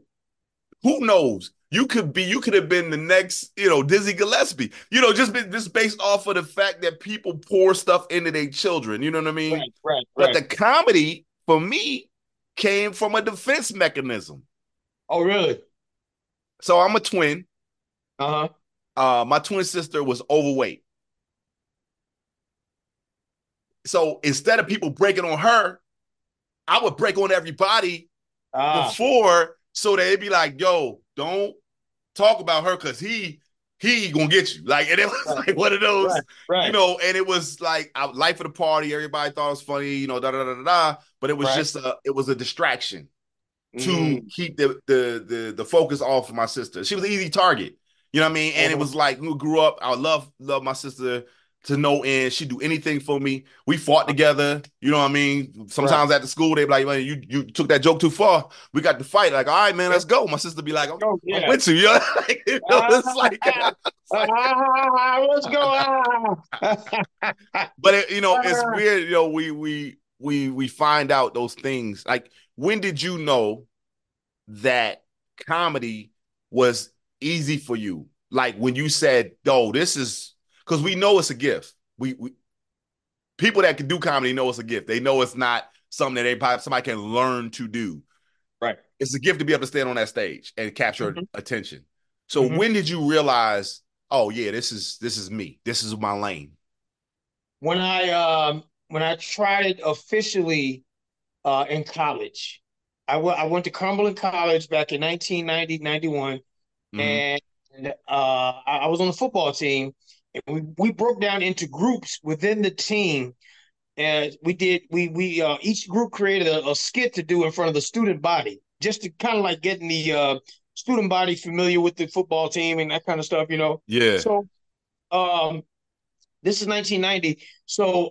who knows? You could be, you could have been the next, you know, Dizzy Gillespie. You know, just been just based off of the fact that people pour stuff into their children. You know what I mean? Right. Right. But Right. the comedy for me came from a defense mechanism. Oh really? So I'm a twin. Uh-huh. Uh, my twin sister was overweight. So instead of people breaking on her, I would break on everybody Ah. before so they'd be like, yo, don't talk about her because he he gonna get you. Like, and it was Right. like one of Right. those, you Right. know, and it was like I, life of the party. Everybody thought it was funny, you know, da da da da da. But it was Right. just a it was a distraction to Mm. keep the the the the focus off of my sister. She was an easy target. You know what I mean? And it Uh-huh. was like we grew up. I love love my sister. to no end. She'd do anything for me. We fought together. You know what I mean? Right. Sometimes at the school, they'd be like, man, you, you took that joke too far. We got to fight. Like, all right, man, Yeah. let's go. My sister be like, I'm, Oh, I'm yeah. with you. You know? Like, you know, Ah, it's like, it's like ah, let's go. Ah. but it, you know, it's Ah. weird. You know, we we we we find out those things. Like, when did you know that comedy was easy for you? Like when you said, "Oh, this is," because we know it's a gift. We, we people that can do comedy know it's a gift. They know it's not something that they somebody can learn to do. Right. It's a gift to be able to stand on that stage and capture Mm-hmm. attention. So Mm-hmm. when did you realize, oh yeah, this is this is me. This is my lane. When I um when I tried it officially uh in college, I went I went to Cumberland College back in nineteen ninety ninety-one, Mm-hmm. and uh I, I was on the football team, and we, we broke down into groups within the team, and we did we we uh each group created a, a skit to do in front of the student body, just to kind of like getting the uh student body familiar with the football team and that kind of stuff, you know. Yeah. So um this is nineteen ninety. So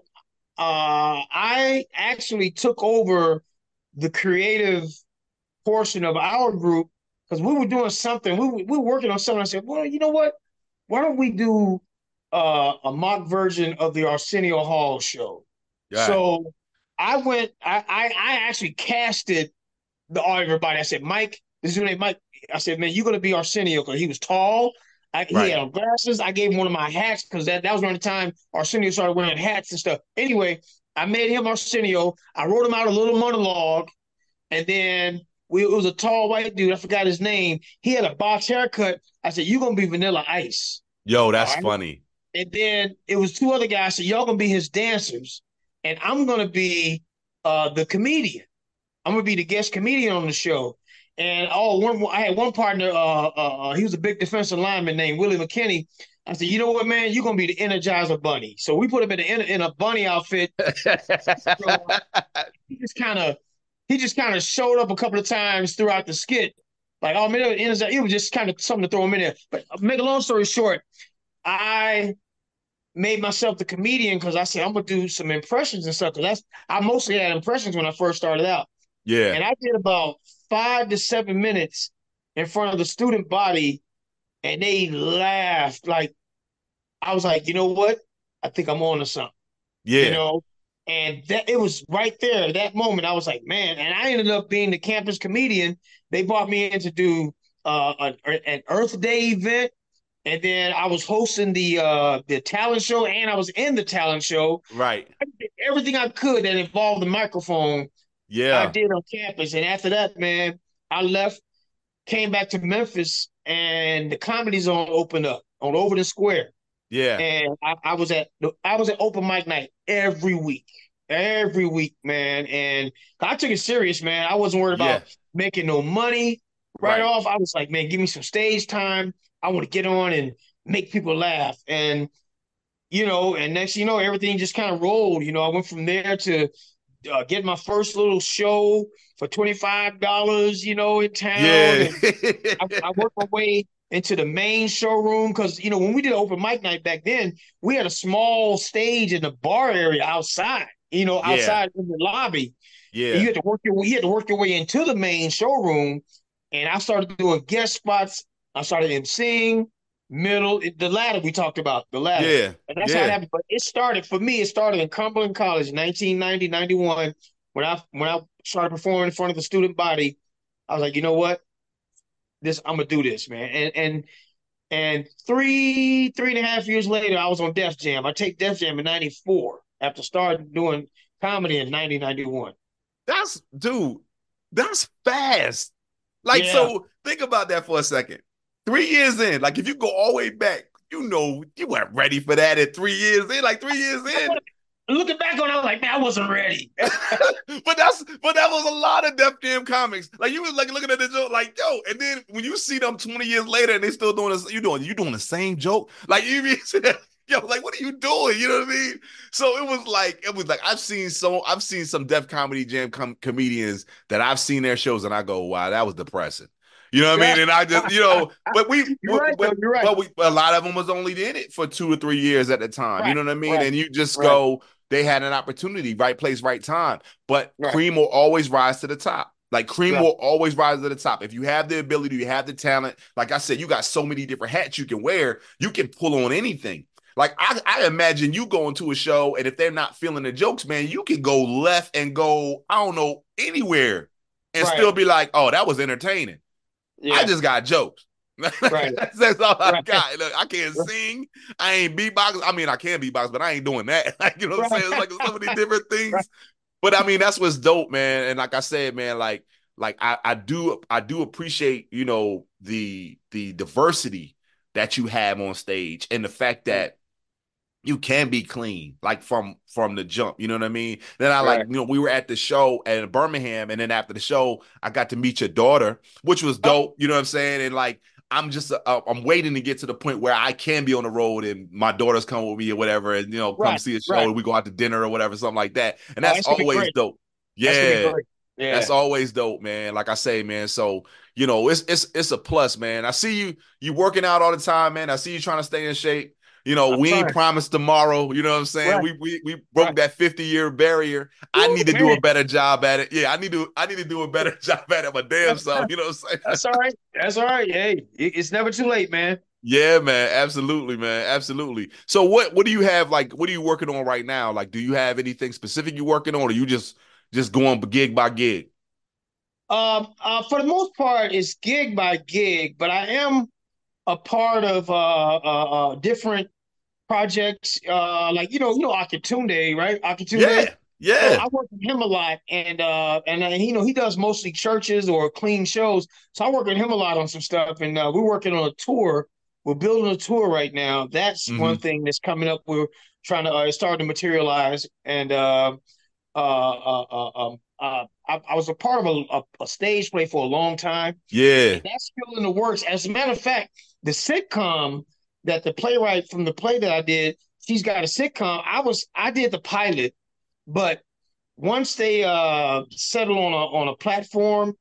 uh, I actually took over the creative portion of our group because we were doing something. We, we were working on something. I said, well, you know what? Why don't we do uh, a mock version of the Arsenio Hall show? Yeah. So I went, I, I, I actually casted the everybody. I said, Mike, this is your name, Mike. I said, man, you're gonna be Arsenio because he was tall. I, he Right. had glasses. I gave him one of my hats because that, that was around the time Arsenio started wearing hats and stuff. Anyway, I made him Arsenio. I wrote him out a little monologue, and then we, it was a tall white dude. I forgot his name. He had a box haircut. I said, "You're gonna be Vanilla Ice." Yo, All that's right. funny. And then it was two other guys. I said, "Y'all gonna be his dancers, and I'm gonna be uh, the comedian. I'm gonna be the guest comedian on the show." And oh, one I had one partner. Uh, uh, uh, he was a big defensive lineman named Willie McKinney. I said, "You know what, man? You're gonna be the Energizer Bunny." So we put him in a, in a bunny outfit. So he just kind of he just kind of showed up a couple of times throughout the skit. Like, oh man, it was, it was just kind of something to throw him in there. But make a long story short, I made myself the comedian because I said I'm gonna do some impressions and stuff. Because that's I mostly had impressions when I first started out. Yeah. And I did about five to seven minutes in front of the student body, and they laughed. Like, I was like, you know what? I think I'm on to something, you Yeah. know? And that it was right there, that moment. I was like, man, and I ended up being the campus comedian. They brought me in to do uh, a, an Earth Day event. And then I was hosting the uh, the talent show, and I was in the talent show. Right. I did everything I could that involved the microphone I Yeah. did on campus. And after that, man, I left, came back to Memphis, and the Comedy Zone opened up on Overton Square. Yeah. And I, I was at I was at open mic night every week, every week, man. And I took it serious, man. I wasn't worried Yeah. about making no money right Right. off. I was like, man, give me some stage time. I want to get on and make people laugh. And you know, and next, you know, everything just kind of rolled. You know, I went from there to uh, get my first little show for twenty-five dollars, you know, in town. Yeah. And I, I worked my way into the main showroom because, you know, when we did open mic night back then, we had a small stage in the bar area outside, you know, Yeah. outside in the lobby. And you Yeah. had to work your you had to work your way into the main showroom. And I started doing guest spots. I started emceeing, middle, the ladder we talked about, the ladder. Yeah. And that's how it Yeah. happened. But it started for me, it started in Cumberland College, nineteen ninety, ninety-one. When I when I started performing in front of the student body, I was like, you know what? This I'm gonna do this, man. And and and three, three and a half years later, I was on Def Jam. I take Def Jam in ninety-four after starting doing comedy in nineteen ninety-one. That's dude, that's fast. Like, Yeah. so think about that for a second. Three years in, like if you go all the way back, you know you weren't ready for that at three years in, like three years in. Looking back on it, I was like, man, I wasn't ready. But that's but that was a lot of Def Jam comics. Like you was like looking at the joke, like yo, and then when you see them twenty years later and they still doing this, you doing you doing the same joke. Like you mean yo, like what are you doing? You know what I mean? So it was like it was like I've seen so I've seen some Def Comedy Jam com- comedians that I've seen their shows and I go, wow, that was depressing. You know what I Yeah. mean? And I just, you know, but we, You're we right, though. but, You're right. but we, a lot of them was only in it for two or three years at the time. You Right. know what I mean? Right. And you just Right. go, they had an opportunity, right place, right time. But Right. cream will always rise to the top. Like cream Right. will always rise to the top. If you have the ability, you have the talent. Like I said, you got so many different hats you can wear. You can pull on anything. Like I, I imagine you going to a show, and if they're not feeling the jokes, man, you can go left and go, I don't know, anywhere and Right. still be like, oh, that was entertaining. I Yeah. just got jokes. Right. that's, that's all I Right. got. Look, I can't sing. I ain't beatbox. I mean, I can beatbox, but I ain't doing that. Like, you know what I'm Right. saying? It's like so many different Right. things. But I mean, that's what's dope, man. And like I said, man, like, like I, I do, I do appreciate, you know, the the diversity that you have on stage and the fact that you can be clean, like from from the jump. You know what I mean? Then I like, Right. you know, we were at the show in Birmingham, and then after the show, I got to meet your daughter, which was Oh, dope. You know what I'm saying? And like, I'm just, uh, I'm waiting to get to the point where I can be on the road, and my daughter's come with me or whatever, and you know, come right. see a show, Right. and we go out to dinner or whatever, something like that. And Oh, that's that's gonna be always great. dope. That's gonna be Yeah, great. that's Yeah. always dope, man. Like I say, man. So you know, it's it's it's a plus, man. I see you you working out all the time, man. I see you trying to stay in shape. You know, I'm we ain't trying. promised tomorrow. You know what I'm saying? Right. We we we Right. broke that fifty year barrier. I Woo, need to do man. a better job at it. Yeah, I need to I need to do a better job at it. My damn self. You know what I'm saying? That's all right. That's all right. Hey, it- it's never too late, man. Yeah, man. Absolutely, man. Absolutely. So what what do you have like? What are you working on right now? Like, do you have anything specific you working on, or you just just going gig by gig? Um, uh, for the most part, it's gig by gig, but I am a part of uh, uh, uh different projects. Uh, like you know, you know, Akitunde, right? Akitunde. Yeah, So yeah. I work with him a lot, and uh, and uh, you know, he does mostly churches or clean shows. So I work with him a lot on some stuff, and uh, we're working on a tour. We're building a tour right now. That's one Mm-hmm. thing that's coming up. We're trying to uh, it's starting to materialize, and uh, uh, uh, uh, um, uh, I, I was a part of a, a, a stage play for a long time, and Yeah. that's still in the works. As a matter of fact, the sitcom that the playwright from the play that I did, she's got a sitcom. I was I did the pilot, but once they uh, settle on a on a platform,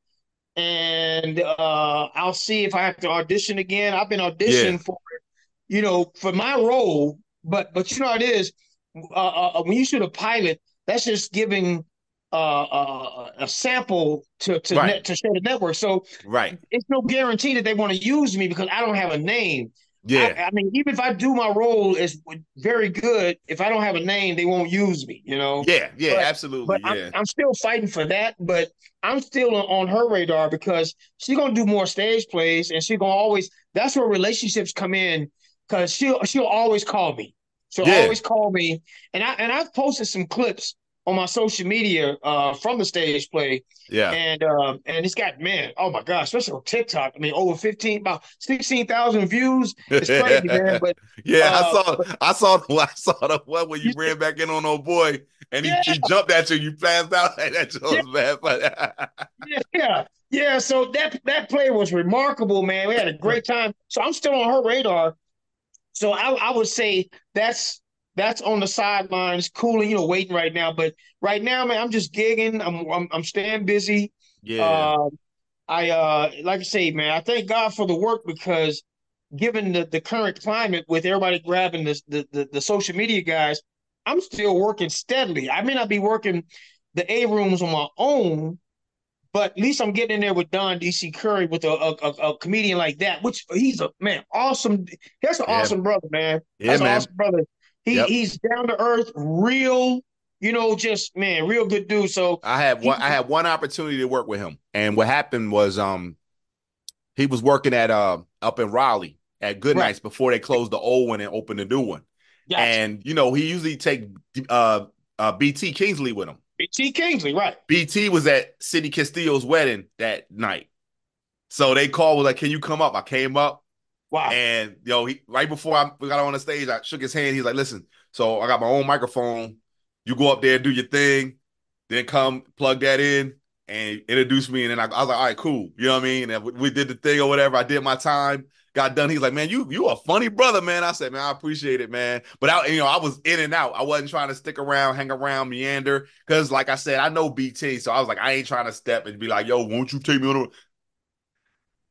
and uh, I'll see if I have to audition again. I've been Yeah. auditioning for you know for my role, but but you know how it is uh, uh, when you shoot a pilot, that's just giving uh, uh, a sample to to Right. net to share the network. So Right. it's no guarantee that they want to use me because I don't have a name. I, Yeah. I mean, even if I do my role as very good, if I don't have a name, they won't use me. You know, Yeah. Yeah. but Absolutely. but I'm Yeah. I'm still fighting for that. But I'm still on her radar because she's gonna do more stage plays, and she's gonna always. That's where relationships come in because she'll she'll always call me. She'll Yeah. always call me, and I and I've posted some clips on my social media uh, from the stage play, Yeah. and um, and it's got man, oh my gosh, especially on TikTok. I mean, over fifteen, about sixteen thousand views. It's crazy, man. But Yeah, I uh, saw but I saw the I saw the one where you you, ran back in on old boy and he, yeah, he jumped at you, you passed out. That just yeah, was bad. But yeah, yeah. So that that play was remarkable, man. We had a great time. So I'm still on her radar. So I, I would say that's that's on the sidelines, cooling, you know, waiting right now. But right now, man, I'm just gigging. I'm I'm, I'm staying busy. yeah, Uh, I uh like I say, man, I thank God for the work because given the, the current climate with everybody grabbing this, the, the the social media guys, I'm still working steadily. I may not be working the A rooms on my own, but at least I'm getting in there with Don D C Curry with a, a, a, a comedian like that, which he's a man, awesome. That's an yeah, awesome brother, man. yeah, That's an man. awesome brother. He Yep. he's down to earth, real, you know, just man, real good dude. So I had he one I had one opportunity to work with him. And what happened was um he was working at uh up in Raleigh at right, Goodnights before they closed the old one and opened the new one. gotcha. And you know, he usually take uh uh B T Kingsley with him. T. Kingsley, right? B T was at City Castillo's wedding that night. So they called was like, "Can you come up?" I came up, Wow. and yo, he right before I got on the stage, I shook his hand. He's like, "Listen, so I got my own microphone. You go up there, do your thing, then come plug that in and introduce me." And then I, I was like, "All right, cool." You know what I mean? And we, we did the thing or whatever. I did my time, got done. He's like, "Man, you you a funny brother, man." I said, "Man, I appreciate it, man." But I, you know, I was in and out. I wasn't trying to stick around, hang around, meander, because like I said, I know B T, so I was like, I ain't trying to step and be like, "Yo, won't you take me on?"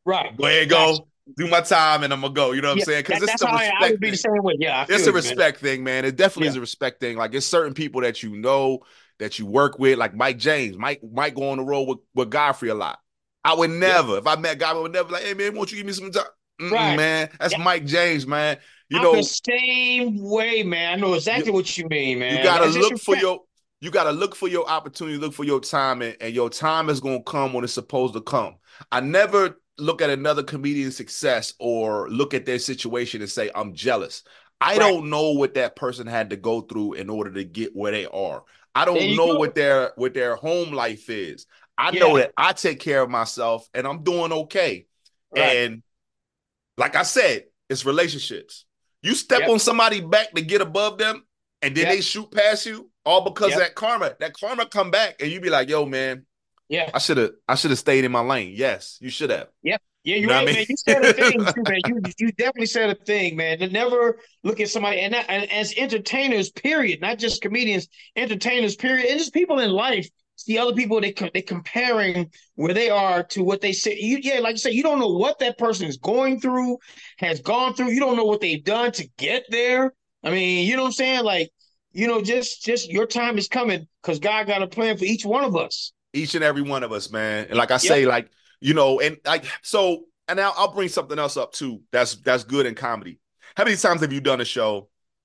Right. Go ahead, Gotcha. go do my time, and I'm gonna go. You know what I'm Yeah. saying? That, Because it's that's the how I, I would respect be the thing. same way. Yeah, I It's feel a you, man. respect thing, man. It definitely Yeah. is a respect thing. Like it's certain people that you know that you work with, like Mike James. Mike Mike go on the road with, with Godfrey a lot. I would Yeah. never, if I met Godfrey, I would never like, hey man, won't you give me some time? Mm-mm, Right. man. That's Yeah. Mike James, man. You I'm the know, same way, man. I know you, exactly what you mean, you man. gotta That's just look for respect. your you gotta look for your opportunity, look for your time, and, and your time is gonna come when it's supposed to come. I never look at another comedian's success or look at their situation and say, I'm jealous. I Right. don't know what that person had to go through in order to get where they are. I There don't you know go. what their what their home life is. I know Yeah. that I take care of myself and I'm doing okay. Right. And like I said, it's relationships. You step Yep. on somebody's back to get above them, and then Yep. they shoot past you, all because of Yep. that karma. That karma come back, and you be like, "Yo, man, Yeah. I should have, I should have stayed in my lane." Yes, you should have. Yep. Yeah, You you're know what right, I man. You said a thing mean? too, man. You you definitely said a thing, man. To never look at somebody and, that, and as entertainers, period, not just comedians, entertainers, period, and just people in life. See other people they they comparing where they are to what they say. You, yeah, like you said, you don't know what that person is going through, has gone through. You don't know what they've done to get there. I mean, you know what I'm saying? Like, you know, just just your time is coming because God got a plan for each one of us. Each and every one of us, man. And Yep. like I Yep. say, like you know, and like so, and now I'll bring something else up too. That's that's good in comedy. How many times have you done a show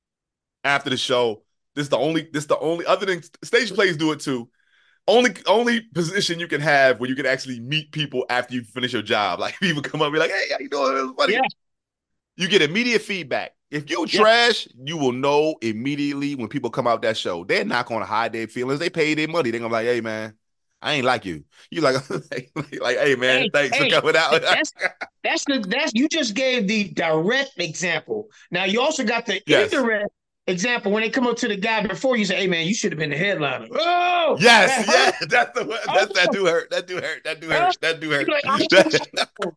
after the show? This is the only, this is the only, other than stage plays do it too. Only only position you can have where you can actually meet people after you finish your job. Like people come up and be like, "Hey, how you doing? It was funny." Yeah. You get immediate feedback. If you Yeah. trash, you will know immediately when people come out that show. They're not going to hide their feelings. They pay their money. They're gonna be like, "Hey man, I ain't like you." You like, like, "Hey man, Hey, thanks for hey, coming out." that's that's the that's you just gave the direct example. Now you also got the Yes, indirect example when they come up to the guy before you say, "Hey man, you should have been the headliner." Oh, yes, that yeah. hurt. That's the that's that Oh, do hurt. That do hurt. That do oh. hurt. That do You hurt. like, That, oh,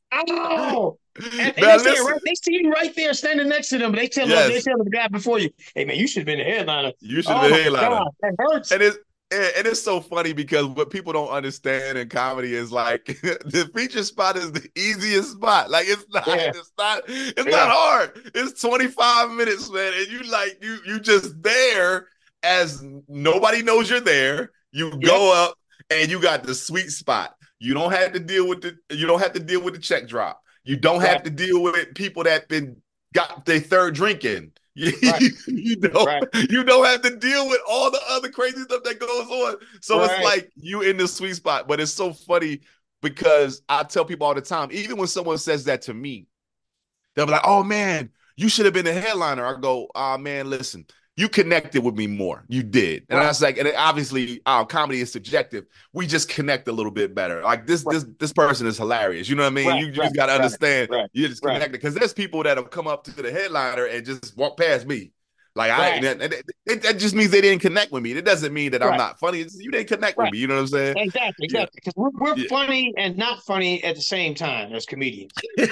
oh. And, and now they say it listen. right. They see you right there standing next to them. But they tell them, they Yes, tell the guy before you, "Hey man, you should have been the headliner." you should have Oh been my headliner. God, that hurts. And it's and it's so funny because what people don't understand in comedy is like the feature spot is the easiest spot. Like it's not, Yeah, it's not, it's not yeah, hard. It's twenty-five minutes, man, and you like you you just there as nobody knows you're there. You yep, go up and you got the sweet spot. You don't have to deal with the you don't have to deal with the check drop. You don't right, have to deal with people that been got their third drink in. You, right, you don't right, you don't have to deal with all the other crazy stuff that goes on. So it's right. like you in the sweet spot. But it's so funny because I tell people all the time, even when someone says that to me, they'll be like, "Oh man, you should have been a headliner." I go, "Ah man, listen, you connected with me more. You did." And I Right, was like, and obviously, uh, comedy is subjective. We just connect a little bit better. Like this, right, this, this person is hilarious. You know what I mean? right, You, you right, just got to right, understand right, you're just right, connected because there's people that have come up to the headliner and just walk past me. Like I, right, and it, it, that just means they didn't connect with me. It doesn't mean that I'm right, not funny. It's just, you didn't connect with right. me. You know what I'm saying? Exactly, Yeah, exactly. Because we're, we're yeah. funny and not funny at the same time as comedians. Yo,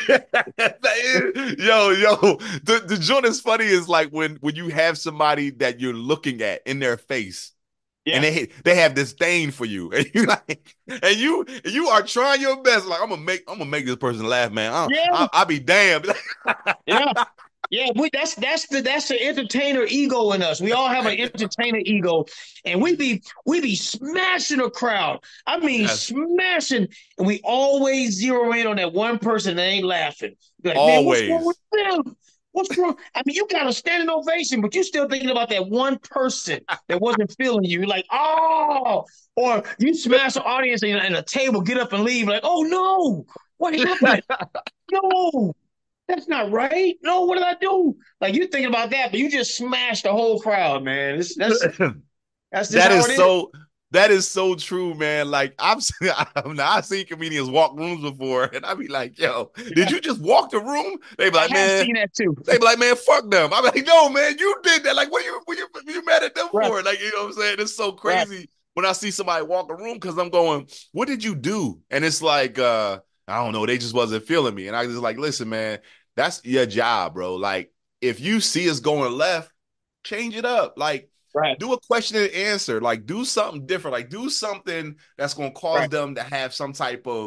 yo, the, the joint is funny is like when when you have somebody that you're looking at in their face and Yeah, they they have disdain for you and you like and you you are trying your best like I'm gonna make I'm gonna make this person laugh, man. I, yeah, I, I'll be damned. yeah, yeah. We, that's that's the that's the entertainer ego in us. We all have an entertainer ego, and we be we be smashing a crowd. I mean, Yes, smashing, and we always zero in on that one person that ain't laughing. Be like, man, what's wrong with always. them? What's wrong? I mean, you got a standing ovation, but you're still thinking about that one person that wasn't feeling you. You're like, oh, or you smash the audience and, and a table, get up and leave. Like, oh no, what happened? No, that's not right. No, what did I do? Like you thinking about that, but you just smashed the whole crowd, man. It's, that's that's just That how is it is. so. That is so true, man. Like I've seen, I've seen comedians walk rooms before, and I'd be like, "Yo, did Yeah, you just walk the room?" They be I like, have "Man," seen that too. they be like, "Man, fuck them." I'm like, "No, man, you did that. Like, what you, what you, what you mad at them Right, for?" Like, you know what I'm saying? It's so right, crazy when I see somebody walk a room because I'm going, "What did you do?" And it's like, uh, I don't know, they just wasn't feeling me, and I just like, listen, man, that's your job, bro. Like, if you see us going left, change it up. Like right, do a question and answer. Like do something different. Like do something that's going to cause right, them to have some type of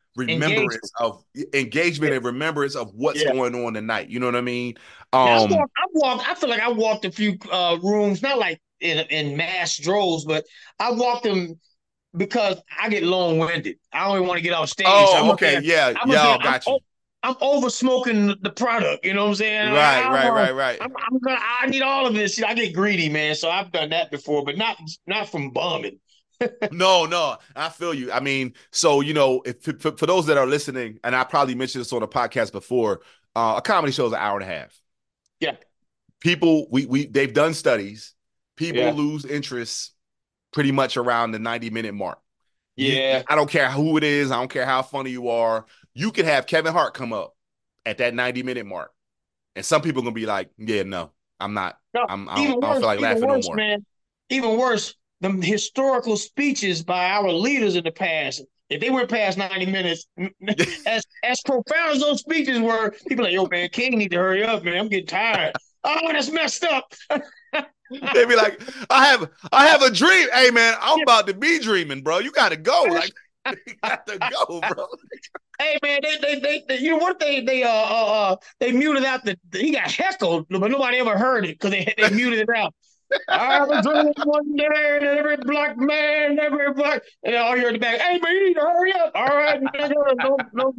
remembrance Engagement. of engagement Yeah. and remembrance of what's Yeah. going on tonight. You know what I mean? Now, I Um, walked, I walked, I feel like I walked a few uh, rooms, not like in in mass droves, but I walked them because I get long winded. I don't even want to get off stage. So I'm oh, up okay, there, yeah, I'm up there, y'all I'm got you. I'm over smoking the product. You know what I'm saying? Like Right, I right, want, right, right. I'm, I'm gonna, I need all of this. I get greedy, man. So I've done that before, but not not from bumming. No, no, I feel you. I mean, so you know, if for, for those that are listening, and I probably mentioned this on a podcast before, uh, a comedy show is an hour and a half. Yeah, People, we we they've done studies. People yeah, lose interest pretty much around the ninety minute mark. You, yeah. I don't care who it is. I don't care how funny you are. You could have Kevin Hart come up at that ninety minute mark, and some people are gonna be like, "Yeah, no, I'm not. No, I'm. I don't, even I don't feel worse, like even laughing no worse, more." man. Even worse, the historical speeches by our leaders in the past. If they went past ninety minutes, as as profound as those speeches were, people are like, yo, man, King need to hurry up, man. I'm getting tired. Oh, that's messed up. They be like, "I have, I have a dream. Hey, man, I'm about to be dreaming, bro. You got to go. Like, you got to go, bro." Hey man, they, they, they, they, you know what they, they, uh, uh, uh, they muted out the, he got heckled, but nobody ever heard it because they, they muted it out. I have a dream one day that every black man, every black, and all you hear in the back, hey man, you need to hurry up. All right, nigga, no, no.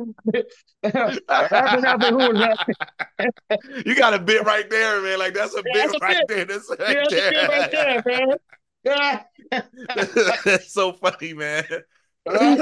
After that, who was that? You got a bit right there, man. Like that's a Yeah, bit that's a right bit. there. That's Yeah, right that's a bit right there, there. man. Yeah. That's so funny, man. Uh,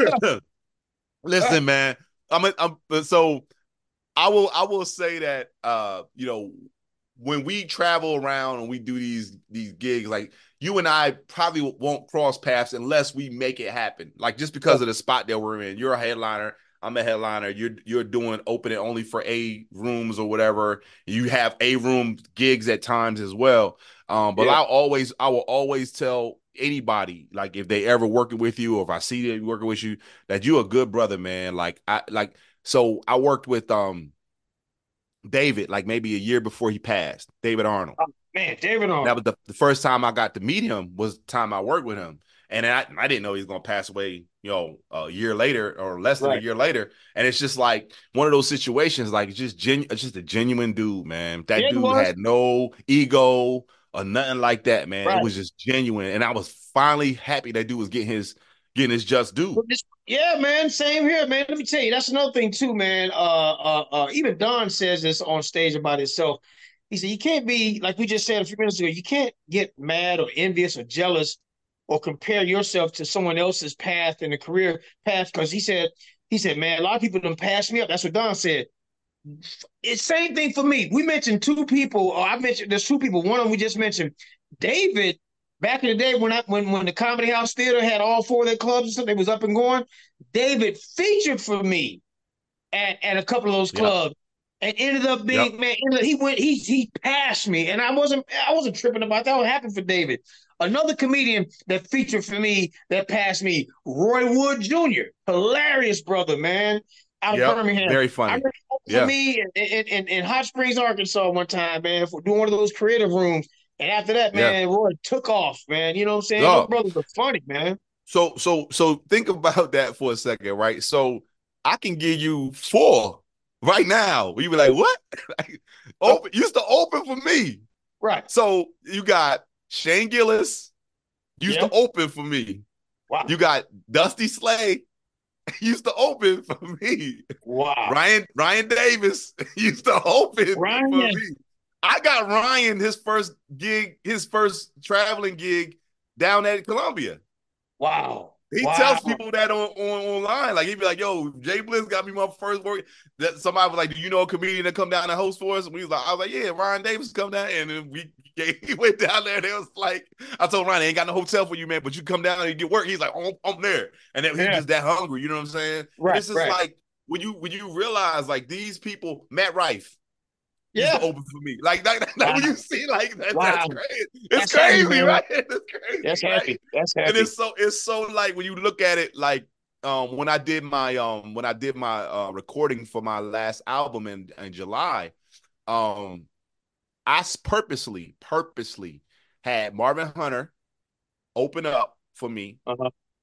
Listen, man. I'm, a, I'm so I will I will say that uh, you know, when we travel around and we do these these gigs, like you and I probably won't cross paths unless we make it happen. Like just because of the spot that we're in. You're a headliner, I'm a headliner. You're you're doing opening only for A rooms or whatever. You have A room gigs at times as well. Um, but yeah. I'll always I will always tell anybody, like if they ever working with you or if I see them working with you, that you're a good brother, man. Like I like so I worked with um David like maybe a year before he passed, David Arnold. Oh, man, David That Arnold. was the, the first time I got to meet him was the time I worked with him. And I, I didn't know he was going to pass away, you know, a year later or less than a Right. year later. And it's just like one of those situations, like just genu- just a genuine dude, man. Yeah, That it dude was. had no ego or nothing like that, man. It Right. was just genuine. And I was finally happy that dude was getting his getting his just due. Yeah, man. Same here, man. Let me tell you, that's another thing too, man. Uh, uh, uh, even Don says this on stage about himself. He said, "You can't be like we just said a few minutes ago. You can't get mad or envious or jealous or compare yourself to someone else's path in the career path." Because he said, he said, man, a lot of people done passed me up. That's what Don said. It's same thing for me. We mentioned two people, or I mentioned there's two people. One of them we just mentioned, David. Back in the day when I when when the Comedy House Theater had all four of their clubs and stuff, they was up and going. David featured for me at, at a couple of those Yep. clubs and ended up Yep. being man. He went he he passed me, and I wasn't I wasn't tripping about that. What happened for David? Another comedian that featured for me that passed me, Roy Wood Junior Hilarious brother, man, out of Yep. Birmingham. Very I funny. remember for Yeah. me in, in, in Hot Springs, Arkansas, one time, man, for doing one of those creative rooms. And after that, Yeah. man, Roy took off, man. You know what I'm saying? Those Oh, brothers are funny, man. so so so think about that for a second, right? So I can give you four right now. You be like, what? Like, open used to open for me. Right. So you got Shane Gillis used to Yeah. open for me. Wow. You got Dusty Slay used to open for me. Wow. Ryan Ryan Davis used to open for Ryan. me. I got Ryan his first gig, his first traveling gig down at Columbia. Wow. He tells Wow. people that on, on online. Like he'd be like, "Yo, Jay Bliss got me my first work." That somebody was like, "Do you know a comedian that come down and host for us?" And we was like, "I was like, yeah, Ryan Davis come down." And then we he went down there. And it was like, I told Ryan, "I ain't got no hotel for you, man, but you come down and get work." He's like, "Oh, I'm there," and then he was Yeah. just that hungry. You know what I'm saying? And Right. it's just Right. like when you when you realize like these people, Matt Rife used to Yeah. open for me. Like that, that when Wow. you see like that, that's Wow. crazy. It's That's heavy, crazy, man. right? It's That's crazy, right? heavy. That's And heavy. it's so it's so like when you look at it, like um when I did my um when I did my uh recording for my last album in in July, um I purposely purposely had Marvin Hunter open up for me Uh-huh.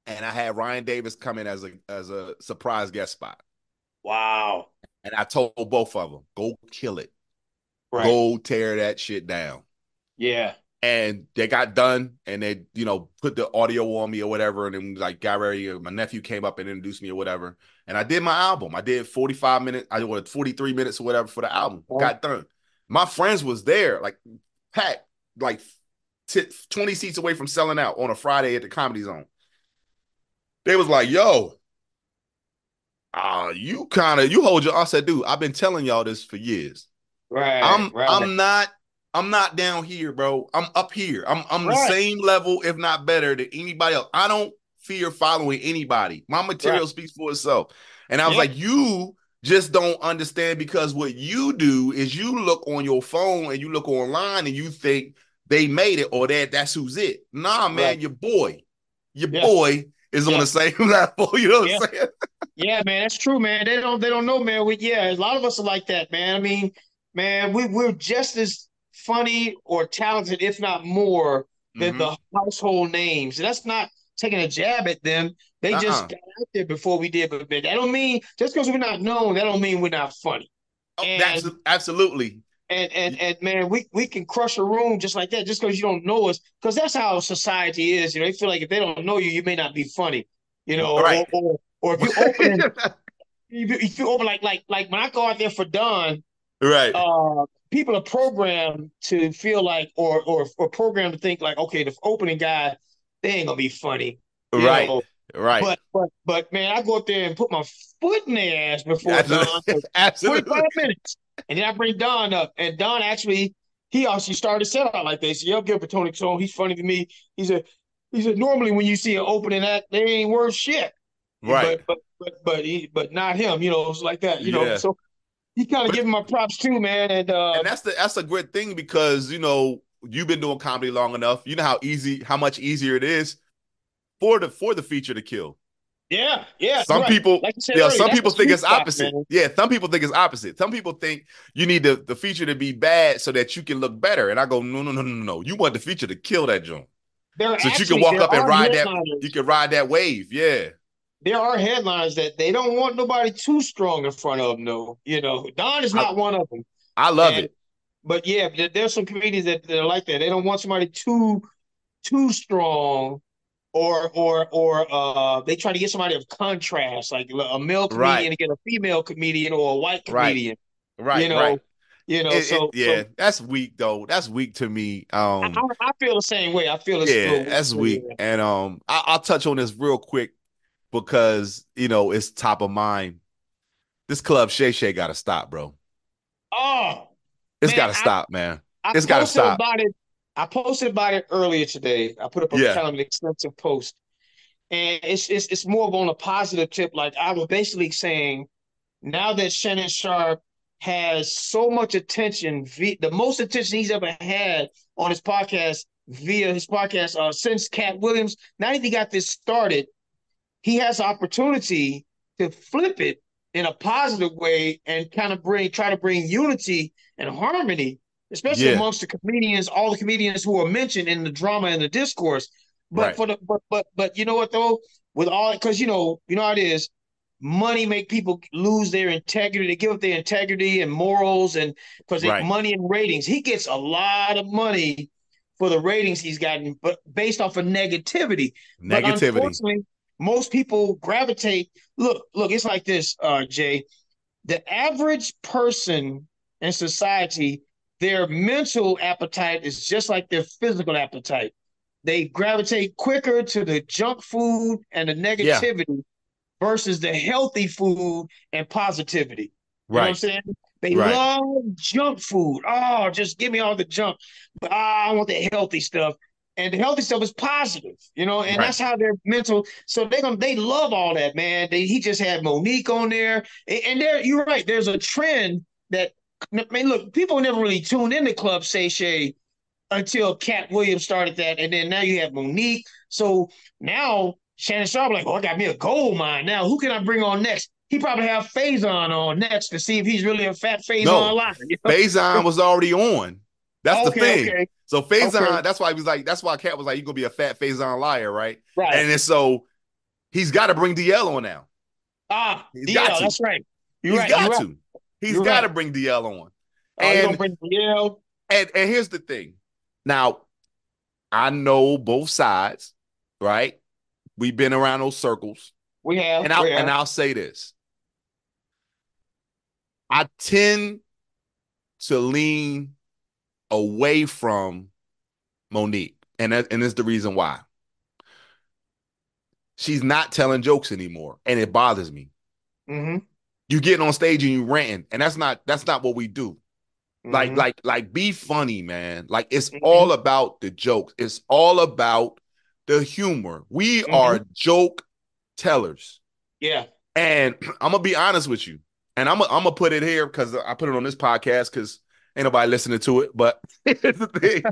and I had Ryan Davis come in as a as a surprise guest spot. Wow. And I told both of them, go kill it. Right. Go tear that shit down. Yeah. And they got done and they, you know, put the audio on me or whatever. And then like got ready. My nephew came up and introduced me or whatever. And I did my album. I did forty-five minutes, I did forty-three minutes or whatever for the album. Oh. Got done. My friends was there, like packed, like t- twenty seats away from selling out on a Friday at the Comedy Zone. They was like, yo, uh, you kind of, you hold your, I said, dude, I've been telling y'all this for years. Right. I'm right. I'm not I'm not down here, bro. I'm up here. I'm I'm right. the same level, if not better, than anybody else. I don't fear following anybody. My material right. speaks for itself. And I was yeah. like, you just don't understand, because what you do is you look on your phone and you look online and you think they made it or that that's who's it. Nah, man, right. your boy, your yeah. boy is yeah. on the same level. You know what yeah. I'm saying? Yeah, man, that's true, man. They don't they don't know, man. We yeah, a lot of us are like that, man. I mean, man, we we're just as funny or talented, if not more, than mm-hmm. the household names. And that's not taking a jab at them. They uh-uh. just got out there before we did. But that don't mean, just because we're not known, that don't mean we're not funny. Oh, and, that's absolutely. And and and man, we we can crush a room just like that, just because you don't know us, because that's how society is. You know, they feel like if they don't know you, you may not be funny. You know, right. or, or or if you open, if you open like like like when I go out there for Don, right? Uh, people are programmed to feel like, or or or programmed to think like, okay, the opening guy, they ain't gonna be funny, right? know? Right. But but but man, I go up there and put my foot in their ass before Absolutely. Don. Absolutely. twenty-five minutes, and then I bring Don up, and Don actually he actually started to set out like this. Yo, give Tony Tone, he's funny to me. He said he said normally when you see an opening act, they ain't worth shit. Right. But but but but he but not him, you know, it's like that, you yeah. know. So he kind of give him my props too, man. And uh and that's the that's a great thing, because you know, you've been doing comedy long enough. You know how easy, how much easier it is for the for the feature to kill. Yeah, yeah. Some right. people, like said, yeah, earlier, some people think it's spot, opposite. Man. Yeah, some people think it's opposite. Some people think you need the, the feature to be bad so that you can look better. And I go, no, no, no, no, no. You want the feature to kill that joint. There so actually, you can walk up and ride that. Headliners. You can ride that wave. Yeah. There are headlines that they don't want nobody too strong in front of them, though. You know, Don is not I, one of them. I love and, it. But yeah, there's some comedians that, that are like that. They don't want somebody too too strong, or or or uh, they try to get somebody of contrast, like a male comedian right. to get a female comedian or a white comedian. Right. Right. You know. Right. You know, it, so it, yeah, so, that's weak though. That's weak to me. Um, I, I feel the same way. I feel it's yeah, that's weak. Yeah. And um, I, I'll touch on this real quick because you know it's top of mind. This club Shay Shay got to stop, bro. Oh, it's got to stop, man. It's got to stop. About it, I posted about it earlier today. I put up a yeah. kind of an extensive post, and it's it's it's more of on a positive tip. Like I was basically saying, now that Shannon Sharpe has so much attention, the most attention he's ever had on his podcast via his podcast uh, since Cat Williams. Now that he got this started, he has the opportunity to flip it in a positive way and kind of bring, try to bring unity and harmony, especially yeah. amongst the comedians, all the comedians who are mentioned in the drama and the discourse. But right. for the, but, but, but you know what though, with all, because you know, you know how it is. Money make people lose their integrity. They give up their integrity and morals, and because right. money and ratings. He gets a lot of money for the ratings he's gotten, but based off of negativity. Negativity. But unfortunately, most people gravitate. Look, look, it's like this, uh, Jay. The average person in society, their mental appetite is just like their physical appetite. They gravitate quicker to the junk food and the negativity. Yeah. Versus the healthy food and positivity. You right. know what I'm saying? They right. love junk food. Oh, just give me all the junk. But oh, I want the healthy stuff. And the healthy stuff is positive, you know, and right. that's how they're mental. So they're gonna they love all that, man. They, he just had Monique on there. And there, you're right, there's a trend that I mean, look, people never really tuned into Club Shay Shay until Cat Williams started that. And then now you have Monique. So now Shannon Sharpe, like, oh, I got me a gold mine. Now, who can I bring on next? He probably have Faison on next to see if he's really a fat Faison no, live. You know? Faison was already on. That's okay, the thing. Okay. So Faison, okay. that's why he was like, that's why Cat was like, you're gonna be a fat Faison liar, right? Right. And then so He's got to bring D L on now. Ah, He's got D L, to. that's right. You're He's right. You're got right. to. He's You're got to right. bring D L on. Oh, you're And gonna bring D L? and and here's the thing. Now, I know both sides, right? We've been around those circles. We have. And I'll We and have. I'll say this. I tend to lean away from Monique. And that, and it's the reason why. She's not telling jokes anymore. And it bothers me. Mm-hmm. You getting on stage and you ranting. And that's not that's not what we do. Like, Mm-hmm. like, like, be funny, man. Like, it's Mm-hmm. all about the jokes. It's all about the humor. We Mm-hmm. are joke tellers. Yeah. And I'm gonna be honest with you. And I'm gonna I'm gonna put it here because I put it on this podcast because ain't nobody listening to it. But here's the thing.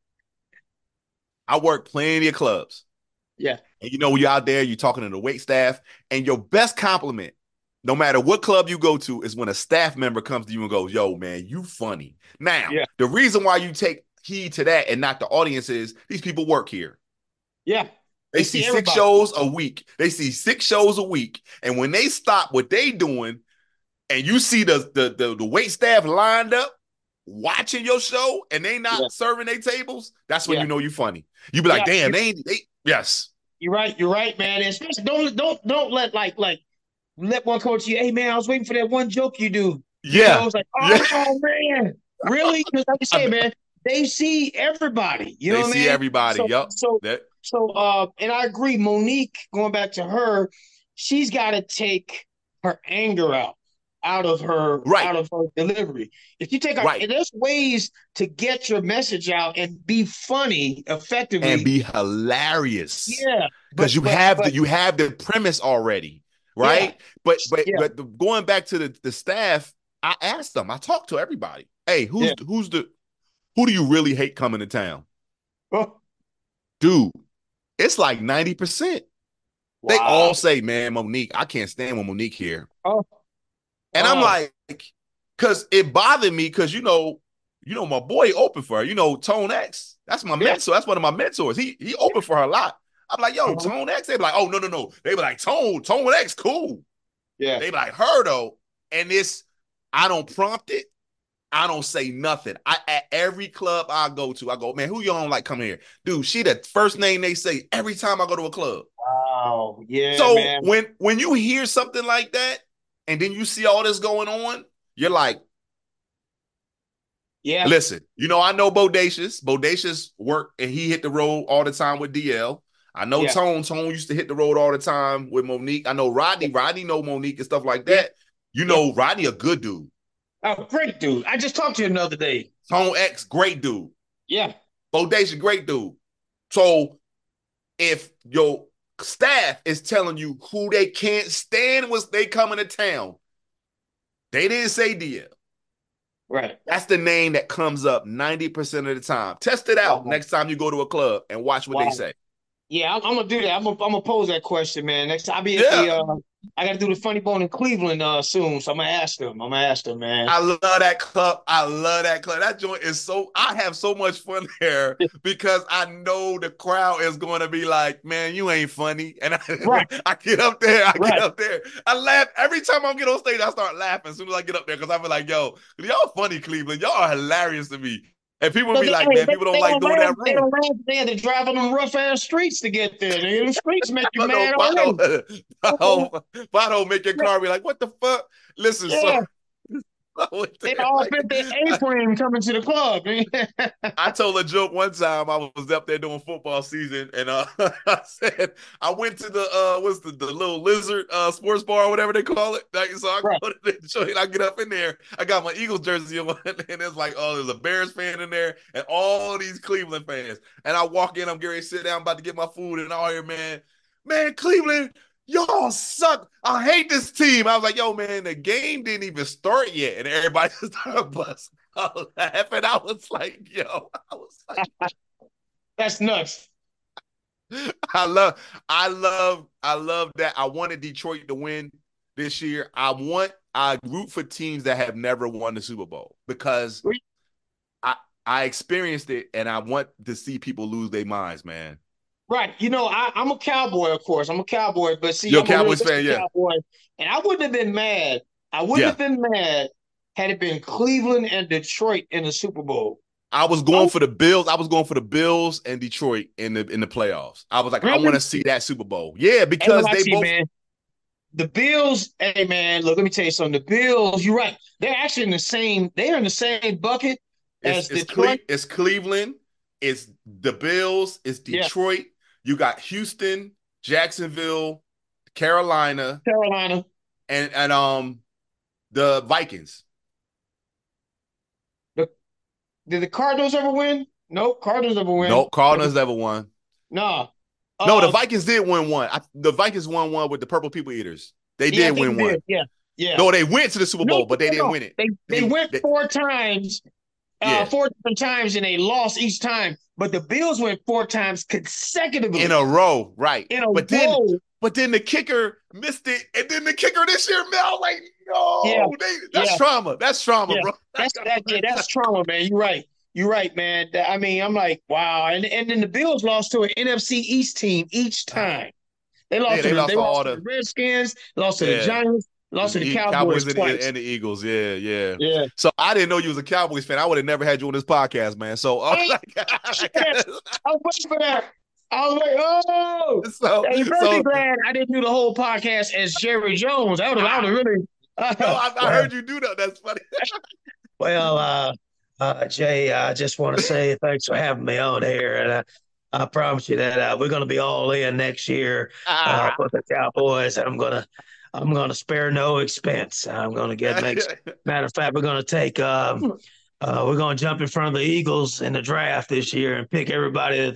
I work plenty of clubs. Yeah. And you know, when you're out there, you're talking to the wait staff, and your best compliment, no matter what club you go to, is when a staff member comes to you and goes, yo, man, you funny. Now, Yeah. the reason why you take heed to that and not the audience is these people work here. Yeah. They, They see see six everybody. shows a week. They see six shows a week. And when they stop what they doing and you see the, the, the, the wait staff lined up watching your show and they not Yeah. serving their tables, that's when Yeah. you know you funny. You be like, Yeah. damn, they ain't, they, yes. You're right. You're right, man. And especially don't don't don't let like like let one coach you. Hey, man, I was waiting for that one joke you do. You know, Yeah. it's like, Yeah. oh man, really? Because like you say, man, they see everybody. You They know what I see mean? everybody. So Yep. so That, so uh, and I agree. Monique, going back to her, she's got to take her anger out out of her right. out of her delivery. If you take her, Right. and there's ways to get your message out and be funny And effectively. be hilarious. Yeah, Because but you but have the but you have the premise already, yeah, right? But but yeah, but the, going back to the, the staff, I asked them, I talked to everybody. Hey, who's yeah. who's the who do you really hate coming to town? Oh, Dude, it's like ninety percent. They wow. all say, man, Monique, I can't stand when Monique here. Oh, And I'm oh, like, because it bothered me because you know, you know, my boy opened for her. You know, Tone X. That's my yeah. mentor. That's one of my mentors. He he opened for her a lot. I'm like, yo, Uh-huh. Tone X. They be like, oh, no, no, no. They be like, Tone, Tone X, cool. Yeah. They be like, her though. And this, I don't prompt it. I don't say nothing. I at every club I go to, I go, man, who you don't like coming here? Dude, she the first name they say every time I go to a club. Wow. Yeah, So man. when when you hear something like that, and then you see all this going on, you're like, Yeah. listen, you know, I know Bodacious. Bodacious work and he hit the road all the time with D L. I know Yeah. Tone. Tone used to hit the road all the time with Monique. I know Rodney. Rodney know Monique and stuff like Yeah. that. You Yeah. know, Rodney a good dude. Oh, great dude. I just talked to him the other day. Tone X, great dude. Yeah. Bodacious, great dude. So if your staff is telling you who they can't stand was they coming to town, they didn't say D L. Right. That's the name that comes up ninety percent of the time. Test it out Wow. next time you go to a club and watch what they Wow. say. Yeah, I'm, I'm gonna do that. I'm gonna, I'm gonna pose that question, man. Next, I'll be at the. Yeah. Uh, I got to do the Funny Bone in Cleveland uh, soon, so I'm gonna ask them. I'm gonna ask them, man. I love that club. I love that club. That joint is so, I have so much fun there because I know the crowd is going to be like, man, you ain't funny. And I, Right. I get up there, I Right. get up there. I laugh. Every time I get on stage, I start laughing as soon as I get up there because I be like, yo, y'all funny, Cleveland. Y'all are hilarious to me. And people So be they, like, hey, man, they, people don't they like don't doing laugh. that They room. don't laugh. They had to drive on them rough ass streets to get there. Nigga. Them streets make you But no, mad already. pothole, pothole, pothole make your car be like, what the fuck? Listen, so Yeah, I went they there, all like, been their I, A-frame coming to the club. Man. I told a joke one time. I was up there doing football season, and uh, I said I went to the uh, what's the, the little lizard uh, sports bar or whatever they call it. Like, so I Right. go to the joint, I get up in there. I got my Eagles jersey on, and it's like, oh, there's a Bears fan in there, and all these Cleveland fans. And I walk in, I'm getting ready to sit down, about to get my food, and I hear, man, man, Cleveland, y'all suck. I hate this team. I was like, yo, man, the game didn't even start yet, and everybody started busting. I was laughing. I was like, yo, I was like, That's nuts. I love, I love, I love that. I wanted Detroit to win this year. I want, I root for teams that have never won the Super Bowl because I, I experienced it and I want to see people lose their minds, man. right. You know, I, I'm a Cowboy, of course. I'm a Cowboy, but see, You're a I'm a Cowboys fan, realistic yeah. Cowboy, and I wouldn't have been mad. I wouldn't Yeah. have been mad had it been Cleveland and Detroit in the Super Bowl. I was I, going for the Bills. I was going for the Bills and Detroit in the in the playoffs. I was like, I want really? to see that Super Bowl. Yeah, Ain't gonna because lie they to you, both man. The Bills, hey man, look, let me tell you something. The Bills, you're right. They're actually in the same, they're in the same bucket it's as it's Cle Detroit. it's Cleveland, it's the Bills, it's Yeah, Detroit. You got Houston, Jacksonville, Carolina, Carolina. and and um the Vikings. The, did the Cardinals ever win? Nope, Cardinals ever win. No, Cardinals never won. Nah. No, the Uh, Vikings did win one. I, the Vikings won one with the Purple People Eaters. They yeah, I did think win they one. did. Yeah, yeah. No, they went to the Super No, Bowl, but they no, didn't no. win it. They they They, went they four times, uh, yeah, four different times, and they lost each time. But the Bills went four times in consecutively a row, right? in a But then, row. but then the kicker missed it, and then the kicker this year, man, I was like, Yeah, no, they, that's yeah. trauma. That's trauma, Yeah, bro. that's that. Yeah, that's trauma, man. You're right. You're right, man. That- I mean, I'm like, wow. And and then the Bills lost to an N F C East team each time. They Yeah, lost to they the lost they to lost all to the the Redskins, lost to the yeah. Giants, lost to the The Cowboys Cowboys and the, twice. and the Eagles, yeah, yeah. Yeah. So I didn't know you was a Cowboys fan. I would have never had you on this podcast, man. So, uh, Hey, I was waiting for that. I was like, oh, so, yeah, you better be so glad I didn't do the whole podcast as Jerry Jones. I would have, I would I, have really. no, Uh, I, I well, heard you do that. That's funny. Well, uh, uh, Jay, I just want to say thanks for having me on here, and I, I promise you that uh, we're going to be all in next year uh, Ah. for the Cowboys. I'm gonna, I'm gonna spare no expense. I'm gonna get makes. Matter of fact, we're gonna take, um, uh, we're gonna jump in front of the Eagles in the draft this year and pick everybody that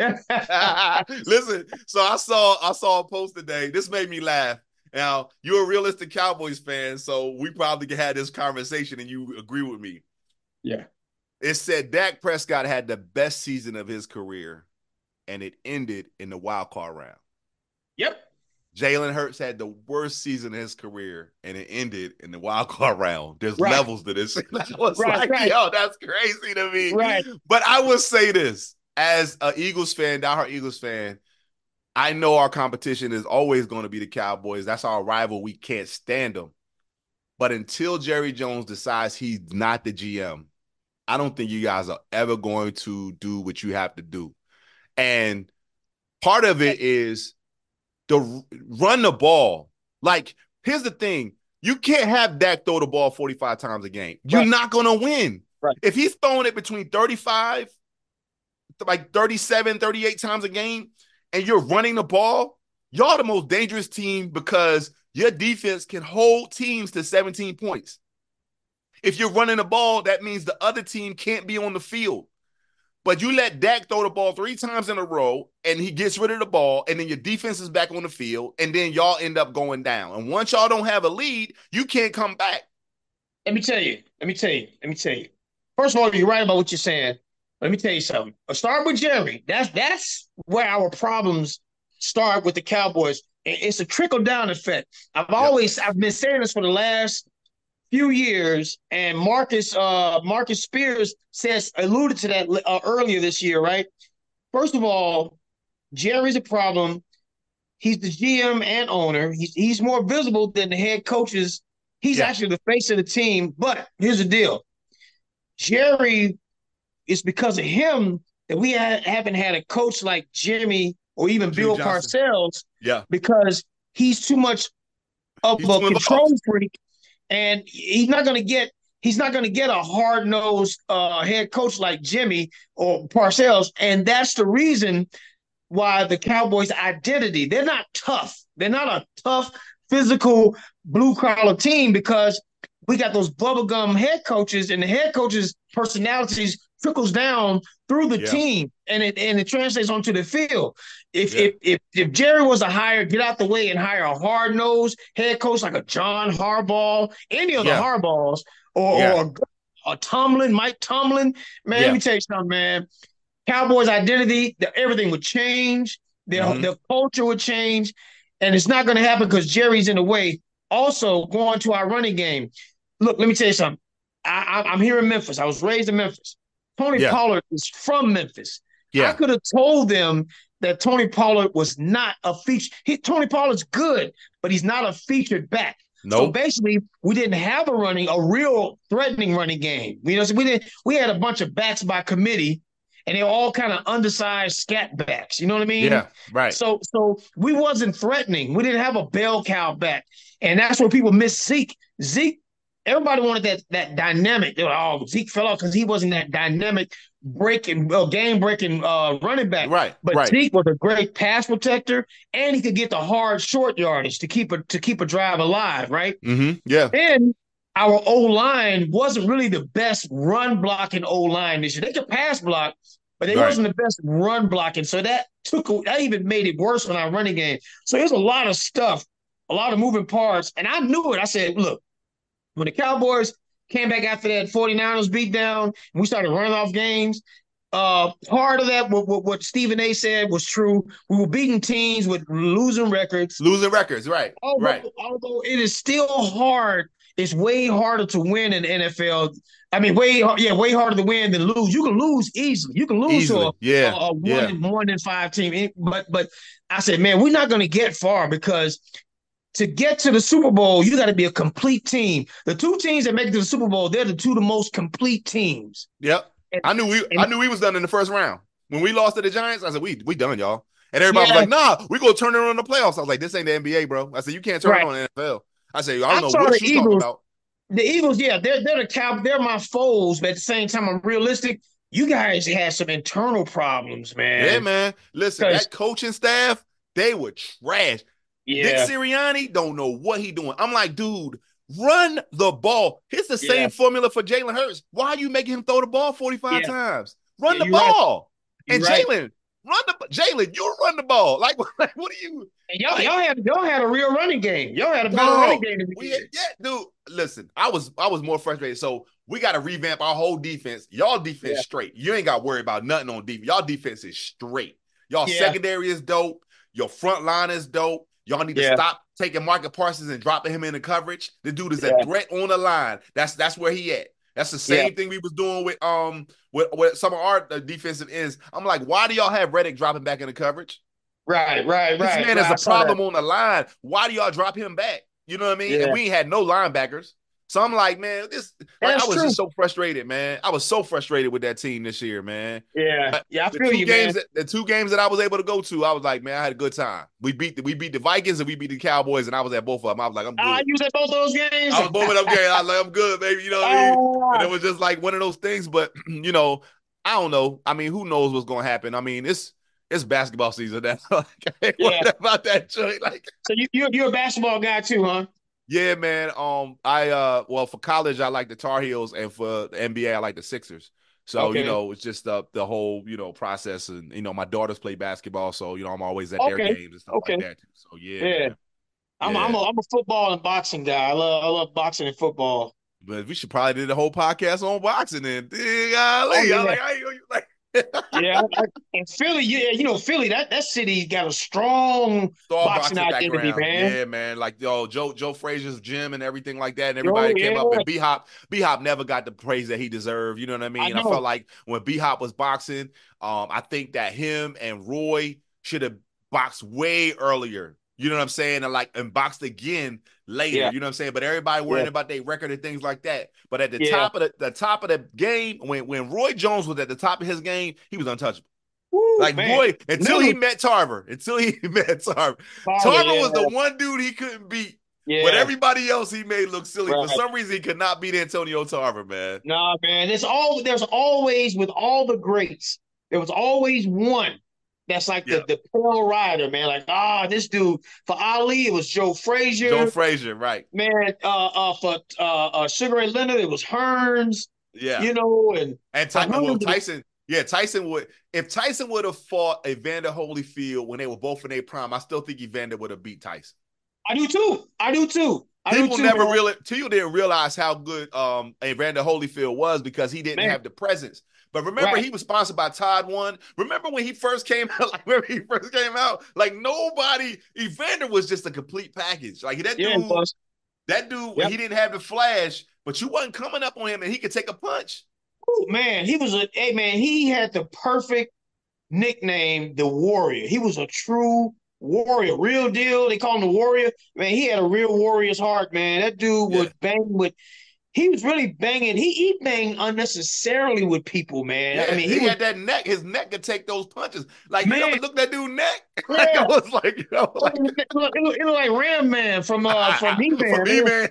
they. Listen, so I saw I saw a post today. This made me laugh. Now, you're a realistic Cowboys fan, so we probably had this conversation and you agree with me. Yeah. It said Dak Prescott had the best season of his career, and it ended in the wild card round. Yep. Jalen Hurts had the worst season of his career, and it ended in the wild card round. There's Right. levels to this. I was Right, like, right. yo, that's crazy to me. Right. But I will say this, as an Eagles fan, diehard Eagles fan, I know our competition is always going to be the Cowboys. That's our rival. We can't stand them. But until Jerry Jones decides he's not the G M, I don't think you guys are ever going to do what you have to do. And part of it is the run the ball. Like, here's the thing. You can't have Dak throw the ball forty-five times a game. You're Right. not going to win. Right. If he's throwing it between thirty-five, like thirty-seven, thirty-eight times a game, and you're running the ball, y'all the most dangerous team because your defense can hold teams to seventeen points. If you're running the ball, that means the other team can't be on the field. But you let Dak throw the ball three times in a row, and he gets rid of the ball, and then your defense is back on the field, and then y'all end up going down. And once y'all don't have a lead, you can't come back. Let me tell you. Let me tell you. Let me tell you. First of all, you're right about what you're saying. Let me tell you something. I'll start with Jerry. That's that's where our problems start with the Cowboys. It's a trickle down effect. I've Yep. always I've been saying this for the last few years, and Marcus uh, Marcus Spears says alluded to that uh, earlier this year. Right. First of all, Jerry's a problem. He's the G M and owner. He's he's more visible than the head coaches. He's Yeah. actually the face of the team. But here's the deal. Jerry, it's because of him that we ha- haven't had a coach like Jimmy or even Jimmy Bill Johnson. Parcells Yeah. because he's too much of He's a too control involved. freak, and he's not going to get he's not going to get a hard nosed uh, head coach like Jimmy or Parcells, and that's the reason why the Cowboys' identity, they're not tough. They're not a tough, physical, blue collar team because we got those bubblegum head coaches, and the head coaches' personalities trickles down through the Yeah. team, and it and it translates onto the field. If, Yeah. if if if Jerry was to hire, get out the way and hire a hard nosed head coach like a John Harbaugh, any of the Yeah. Harbaughs, or, Yeah. or a Tomlin, Mike Tomlin, man, Yeah. let me tell you something, man. Cowboys' identity, the, everything would change. Their, Mhm. their culture would change. And it's not going to happen because Jerry's in the way. Also, going to our running game. Look, let me tell you something. I, I, I'm here in Memphis. I was raised in Memphis. Tony Yeah. Pollard is from Memphis. I Yeah. could have told them that Tony Pollard was not a feature. He, Tony Pollard's good, but he's not a featured back. So Nope. basically, we didn't have a running, a real threatening running game. You know, so we didn't. We had a bunch of backs by committee, and they were all kind of undersized scat backs. You know what I mean? Yeah, right. So, so we wasn't threatening. We didn't have a bell cow back, and that's where people miss Zeke. Zeke, everybody wanted that that dynamic. They were, oh, Zeke fell off because he wasn't that dynamic breaking, well, game breaking uh, running back. Right, But right. Zeke was a great pass protector, and he could get the hard short yardage to keep a to keep a drive alive. Right. Mm-hmm. Yeah. And our O line wasn't really the best run blocking O line this year. They could pass block, but they Right. wasn't the best run blocking. So that took that even made it worse on our running game. So there's a lot of stuff, a lot of moving parts. And I knew it. I said, look, when the Cowboys came back after that 49ers beat down, and we started running off games, uh, part of that, what, what, what Stephen A. said was true. We were beating teams with losing records. Losing records, right. Although, right. although it is still hard, it's way harder to win in the N F L. I mean, way yeah, way harder to win than lose. You can lose easily. You can lose Easily. to a, yeah. a, a one yeah. and one and five team. But but I said, man, we're not going to get far because to get to the Super Bowl, you got to be a complete team. The two teams that make it to the Super Bowl, they're the two the most complete teams. Yep. And, I knew we and, I knew we was done in the first round. When we lost to the Giants, I said, we we done, y'all. And everybody yeah. was like, nah, we gonna turn it on the playoffs. I was like, this ain't the N B A, bro. I said, you can't turn right. it on the N F L. I said, I don't I know what you talking about. The Eagles, yeah, they're they're the cow, they're my foes, but at the same time, I'm realistic. You guys had some internal problems, man. Yeah, man. Listen, that coaching staff, they were trash. Yeah. Nick Sirianni don't know what he doing. I'm like, dude, run the ball. It's the same yeah. formula for Jalen Hurts. Why are you making him throw the ball forty-five yeah. times? Run yeah, the ball. Right. And right. Jalen, run the Jalen, you run the ball. Like, like what are you? And y'all, like, y'all had y'all had a real running game. Y'all had a better no, running game than we did. Yeah, dude. Listen, I was I was more frustrated. So we got to revamp our whole defense. Y'all defense yeah. straight. You ain't got to worry about nothing on defense. Y'all defense is straight. Y'all yeah. secondary is dope. Your front line is dope. Y'all need to yeah. stop taking Micah Parsons and dropping him into coverage. The dude is yeah. a threat on the line. That's that's where he at. That's the same yeah. thing we was doing with um with, with some of our uh, defensive ends. I'm like, why do y'all have Reddick dropping back into coverage? Right, right, this right. This man right, has a problem on the line. Why do y'all drop him back? You know what I mean? Yeah. And we ain't had no linebackers. So I'm like, man, this like, I was true. just so frustrated, man. I was so frustrated with that team this year, man. Yeah, yeah, I the feel two you, games man. That, the two games that I was able to go to, I was like, man, I had a good time. We beat the we beat the Vikings and we beat the Cowboys, and I was at both of them. I was like, I'm good. Ah, you was at both those games. I was both of them games. I was like, I'm good, baby. You know what I mean? And it was just like one of those things. But you know, I don't know. I mean, who knows what's gonna happen? I mean, it's it's basketball season. That's like, yeah. What about that joint? Like, so you you're, you're a basketball guy too, huh? Yeah, man. Um, I uh, well, for college I like the Tar Heels, and for the N B A I like the Sixers. So okay. you know, it's just the the whole you know process, and you know, my daughters play basketball, so you know, I'm always at okay. their games and stuff okay. like that. So yeah, yeah. Man. I'm yeah. I'm a, I'm a football and boxing guy. I love I love boxing and football. But we should probably do the whole podcast on boxing then. Golly, oh, yeah. I like, I, like. yeah, and Philly, yeah, you know, Philly, that that city got a strong, strong boxing, boxing identity, man. Yeah, man, like yo, Joe Joe Frazier's gym and everything like that, and everybody yo, came yeah. up. And B Hop, B Hop never got the praise that he deserved. You know what I mean? I, I felt like when B Hop was boxing, um, I think that him and Roy should have boxed way earlier. You know what I'm saying? And like and boxed again later. Yeah. You know what I'm saying? But everybody worrying yeah. about their record and things like that. But at the yeah. top of the, the top of the game, when, when Roy Jones was at the top of his game, he was untouchable. Woo, like man. Roy, until no. he met Tarver, until he met Tarver. Tarver, Tarver yeah. was the one dude he couldn't beat. Yeah. But everybody else he made look silly. Right. For some reason, he could not beat Antonio Tarver, man. Nah, man. There's all there's always with all the greats, there was always one. That's like yeah. the, the Pearl Rider, man. Like, ah, oh, this dude. For Ali, it was Joe Frazier. Joe Frazier, right. Man, uh, uh, for uh, uh, Sugar Ray Leonard, it was Hearns. Yeah. You know, and and Tyson, well, Tyson, yeah, Tyson would, if Tyson would have fought Evander Holyfield when they were both in their prime, I still think Evander would have beat Tyson. I do too. I do too. I People do too, never man. really, people didn't realize how good um, Evander Holyfield was because he didn't man. have the presence. But remember, right. he was sponsored by Todd One. Remember when he first came out? Like when he first came out, like nobody. Evander was just a complete package. Like that yeah, dude, that dude, yep. he didn't have the flash, but you wasn't coming up on him, and he could take a punch. Oh man, he was a. Hey man, he had the perfect nickname the Warrior. He was a true warrior, real deal. They call him the Warrior. Man, he had a real warrior's heart, man. That dude Yeah. would bang with. He was really banging. He he banged unnecessarily with people, man. Yeah, I mean, he he was had that neck. His neck could take those punches. Like, you ever man. look at that dude's neck? Like, I Yeah, was like, you know, it like looked, it looked, it looked like Ram Man from uh from He from Man. me, man.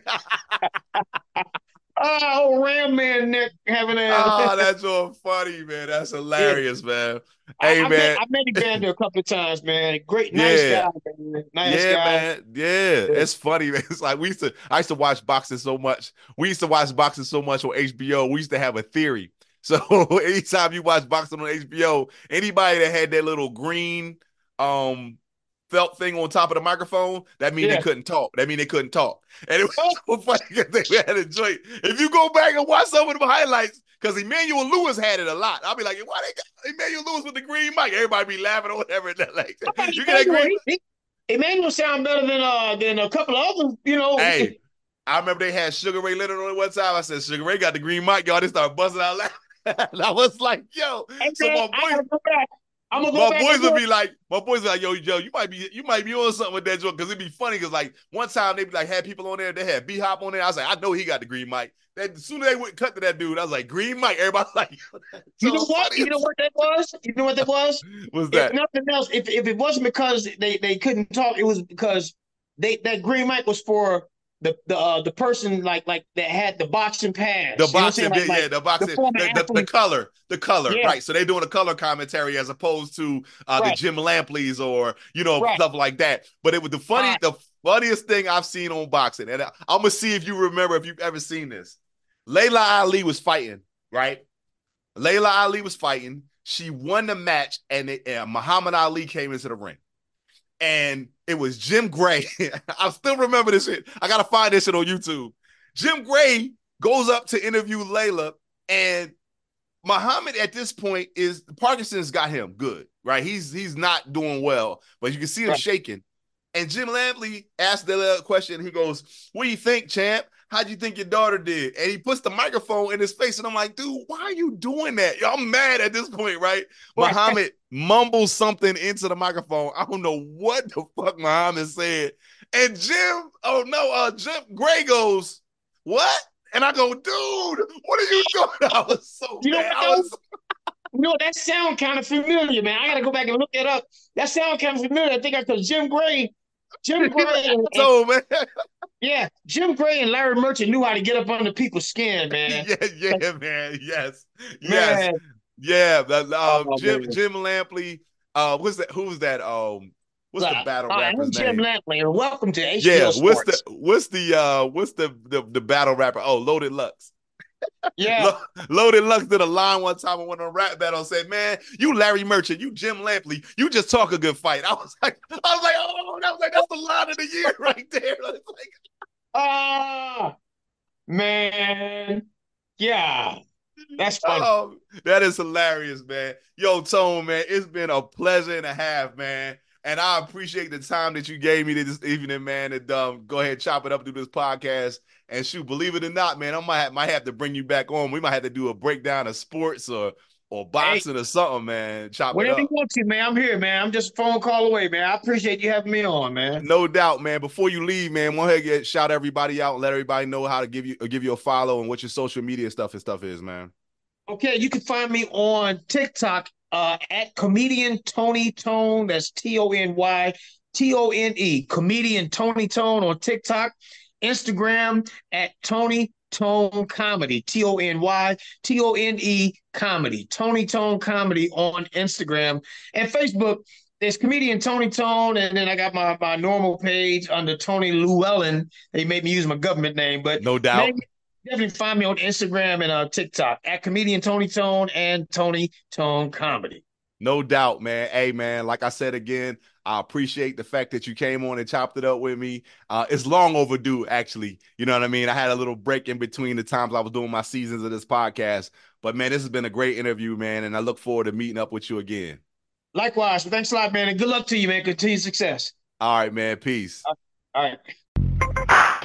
Oh, Ram Man neck having a. Oh, that's so funny, man. That's Yeah, hilarious, man. I, Hey, I met man. I met Evander a couple of times, man. Great, nice guy, Yeah. man. Nice Yeah, guy. man. Yeah. Yeah. It's funny, man. It's like we used to I used to watch boxing so much. We used to watch boxing so much on H B O. We used to have a theory. So anytime you watch boxing on H B O, anybody that had that little green um felt thing on top of the microphone, that mean they Yeah. couldn't talk. That mean they couldn't talk. And it was Oh, so funny because they had a joint. If you go back and watch some of the highlights, because Emmanuel Lewis had it a lot. I'll be like, why they got Emmanuel Lewis with the green mic? Everybody be laughing or whatever. Like, you get that Emmanuel, green. he, he, Emmanuel sound better than uh than a couple of others, you know. Hey, I remember they had Sugar Ray Leonard on it one time. I said, Sugar Ray got the green mic, y'all. They started buzzing out laughing. And I was like, yo. Hey So man, my I boys, gotta go back. I'm gonna go my back boys and would look. be like, my boys would be like, yo, Joe, you might be, you might be on something with that joke because it'd be funny. Because like one time they be like had people on there, they had B Hop on there. I was like, I know he got the green mic. That as soon as they went cut to that dude, I was like, green mic. Everybody's like, You know so what? funny. You know what that was? You know what that was? Was If that nothing else, if if it wasn't because they they couldn't talk, it was because they that green mic was for the the uh, the person like like that had the boxing the pass. You know what I'm saying? boxing? Like Yeah, like the the boxing, former the, the the athlete. color, the color, Yeah, right? So they're doing a color commentary as opposed to uh, the right, Jim Lampleys or you know right. stuff like that. But it was the All funny, right. the funniest thing I've seen on boxing, and I, I'm gonna see if you remember if you've ever seen this. Layla Ali was fighting, right? Layla Ali was fighting. She won the match, and, it, and Muhammad Ali came into the ring. And it was Jim Gray. I still remember this shit. I gotta find this shit on YouTube. Jim Gray goes up to interview Layla, and Muhammad at this point is Parkinson's got him good, right? He's he's not doing well, but you can see him Right. shaking. And Jim Lampley asked the question. He goes, "What do you think, champ? How'd you think your daughter did?" And he puts the microphone in his face, and I'm like, "Dude, why are you doing that?" Yo, I'm mad at this point, right? Right. Muhammad mumbles something into the microphone. I don't know what the fuck Muhammad said, and Jim, oh no, uh, Jim Gray goes, "What?" And I go, "Dude, what are you doing?" I was so You know mad. what I though? was You know that sound kind of familiar, man. I gotta go back and look that up. That sound kind of familiar. I think because Jim Gray, Jim he Gray, and, and told man. yeah, Jim Gray and Larry Merchant knew how to get up under people's skin, man. Yeah, yeah, man. Yes, yes, Man, yeah. The, um, oh Jim man. Jim Lampley. Uh, what's that? Who's that? Um, what's the Uh, battle I'm rapper's Jim name? Lampley, and welcome to H B O Yeah, what's the Sports. what's the uh what's the the, the battle rapper? Oh, Loaded Lux. Yeah, Lo- Loaded Lux did a line one time on one of the rap battles. Said, "Man, you Larry Merchant, you Jim Lampley, you just talk a good fight." I was like, I was like, oh, that was like that's the line of the year right there. Like, ah, man, yeah, that's funny. oh, that is hilarious, man. Yo, Tone, man, it's been a pleasure and a half, man. And I appreciate the time that you gave me this evening, man. And um, go ahead, chop it up, do this podcast. And shoot, believe it or not, man, I might have, might have to bring you back on. We might have to do a breakdown of sports or or Hey, boxing or something, man. Chop it whenever you up. want to, man, I'm here, man. I'm just a phone call away, man. I appreciate you having me on, man. No doubt, man. Before you leave, man, want to get shout everybody out and let everybody know how to give you give you a follow and what your social media stuff and stuff is, man. Okay, you can find me on TikTok uh, at comedian Tony Tone. That's T O N Y T O N E. Comedian Tony Tone on TikTok. Instagram at Tony Tone Comedy. T O N Y T O N E Comedy. Tony Tone Comedy on Instagram. And Facebook, there's comedian Tony Tone, and then I got my, my normal page under Tony Llewellyn. They made me use my government name, but No man, doubt. definitely find me on Instagram and uh, TikTok at comedian Tony Tone and Tony Tone Comedy. No doubt, man. Hey, man, like I said again, I appreciate the fact that you came on and chopped it up with me. Uh, it's long overdue, actually. You know what I mean? I had a little break in between the times I was doing my seasons of this podcast. But, man, this has been a great interview, man, and I look forward to meeting up with you again. Likewise. Thanks a lot, man, and good luck to you, man. Continued success. All right, man. Peace. All right.